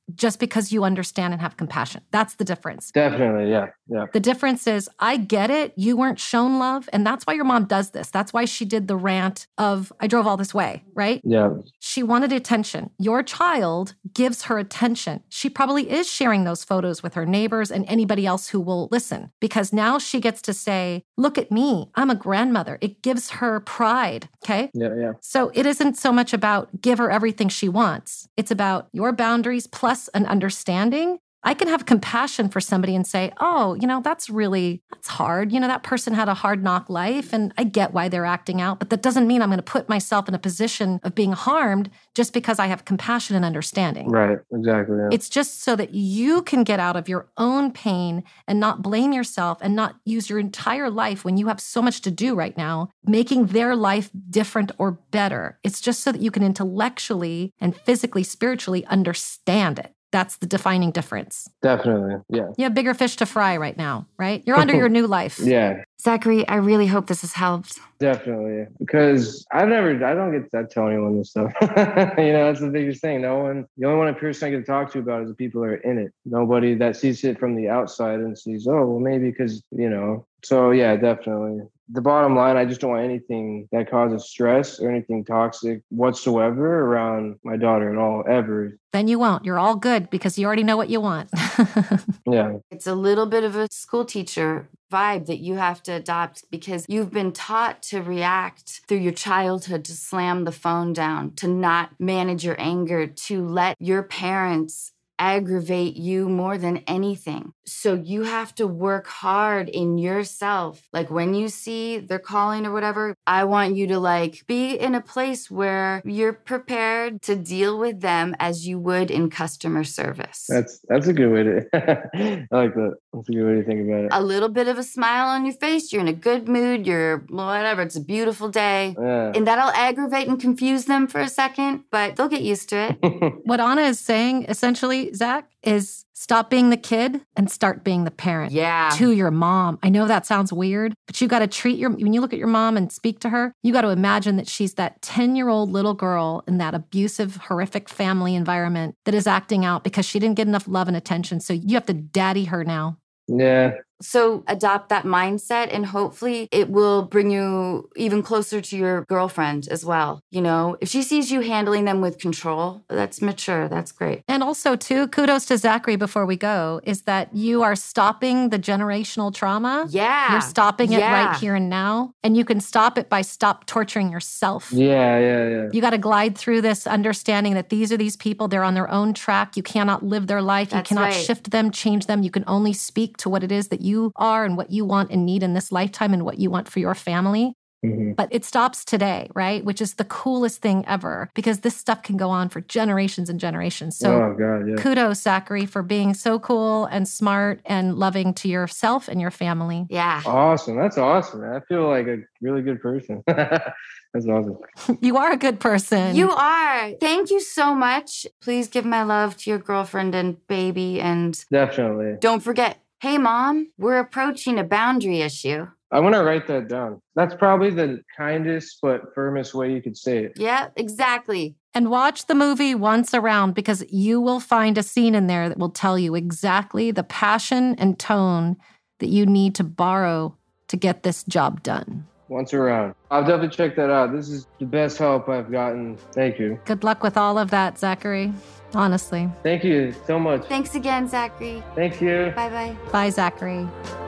just because you understand and have compassion. That's the difference. Definitely, yeah, yeah. The difference is, I get it. You weren't shown love, and that's why your mom does this. That's why she did the rant of, I drove all this way, right? Yeah. She wanted attention. Your child gives her attention. She probably is sharing those photos with her neighbors and anybody else who will listen, because now she gets to say, look at me. I'm a grandmother. It gives her pride, okay? Yeah, yeah. So it isn't so much about give her everything she wants. It's about your boundaries plus an understanding. I can have compassion for somebody and say, oh, you know, that's really, that's hard. You know, that person had a hard knock life and I get why they're acting out, but that doesn't mean I'm going to put myself in a position of being harmed just because I have compassion and understanding. Right, exactly. Yeah. It's just so that you can get out of your own pain and not blame yourself and not use your entire life when you have so much to do right now, making their life different or better. It's just so that you can intellectually and physically, spiritually understand it. That's the defining difference. Definitely, yeah. You have bigger fish to fry right now, right? You're under your new life. Yeah. Zachary, I really hope this has helped. Definitely. Because I've never, I don't get to tell anyone this stuff. You know, that's the biggest thing. No one, the only one person I get to talk to about is the people that are in it. Nobody that sees it from the outside and sees, oh, well, maybe because, you know. So yeah, definitely. The bottom line, I just don't want anything that causes stress or anything toxic whatsoever around my daughter at all, ever. Then you won't. You're all good because you already know what you want. Yeah. It's a little bit of a school teacher vibe that you have to adopt because you've been taught to react through your childhood, to slam the phone down, to not manage your anger, to let your parents aggravate you more than anything. So you have to work hard in yourself. Like when you see they're calling or whatever, I want you to like be in a place where you're prepared to deal with them as you would in customer service. That's that's a good way to, I like that. That's a good way to think about it. A little bit of a smile on your face. You're in a good mood. You're whatever. It's a beautiful day. Yeah. And that'll aggravate and confuse them for a second, but they'll get used to it. What Anna is saying, essentially, Zach, is stop being the kid and start being the parent. Yeah. To your mom. I know that sounds weird, but you got to treat your, when you look at your mom and speak to her, you got to imagine that she's that ten-year-old little girl in that abusive, horrific family environment that is acting out because she didn't get enough love and attention. So you have to daddy her now. Yeah. So adopt that mindset and hopefully it will bring you even closer to your girlfriend as well. You know, if she sees you handling them with control, that's mature. That's great. And also, too, kudos to Zachary before we go, is that you are stopping the generational trauma. Yeah. You're stopping it yeah. right here and now. And you can stop it by stop torturing yourself. Yeah, yeah, yeah. You got to glide through this understanding that these are these people. They're on their own track. You cannot live their life. That's you cannot right. shift them, change them. You can only speak to what it is that you are and what you want and need in this lifetime and what you want for your family. Mm-hmm. But it stops today, right? Which is the coolest thing ever because this stuff can go on for generations and generations. So oh, God, yeah. kudos, Zachary, for being so cool and smart and loving to yourself and your family. Yeah. Awesome. That's awesome, man. I feel like a really good person. That's awesome. You are a good person. You are. Thank you so much. Please give my love to your girlfriend and baby. And Definitely. don't forget, hey, Mom, we're approaching a boundary issue. I want to write that down. That's probably the kindest but firmest way you could say it. Yeah, exactly. And watch the movie Once Around because you will find a scene in there that will tell you exactly the passion and tone that you need to borrow to get this job done. Once Around. I'll definitely check that out. This is the best help I've gotten. Thank you. Good luck with all of that, Zachary. Honestly. Thank you so much. Thanks again, Zachary. Thank you. Bye-bye. Bye, Zachary.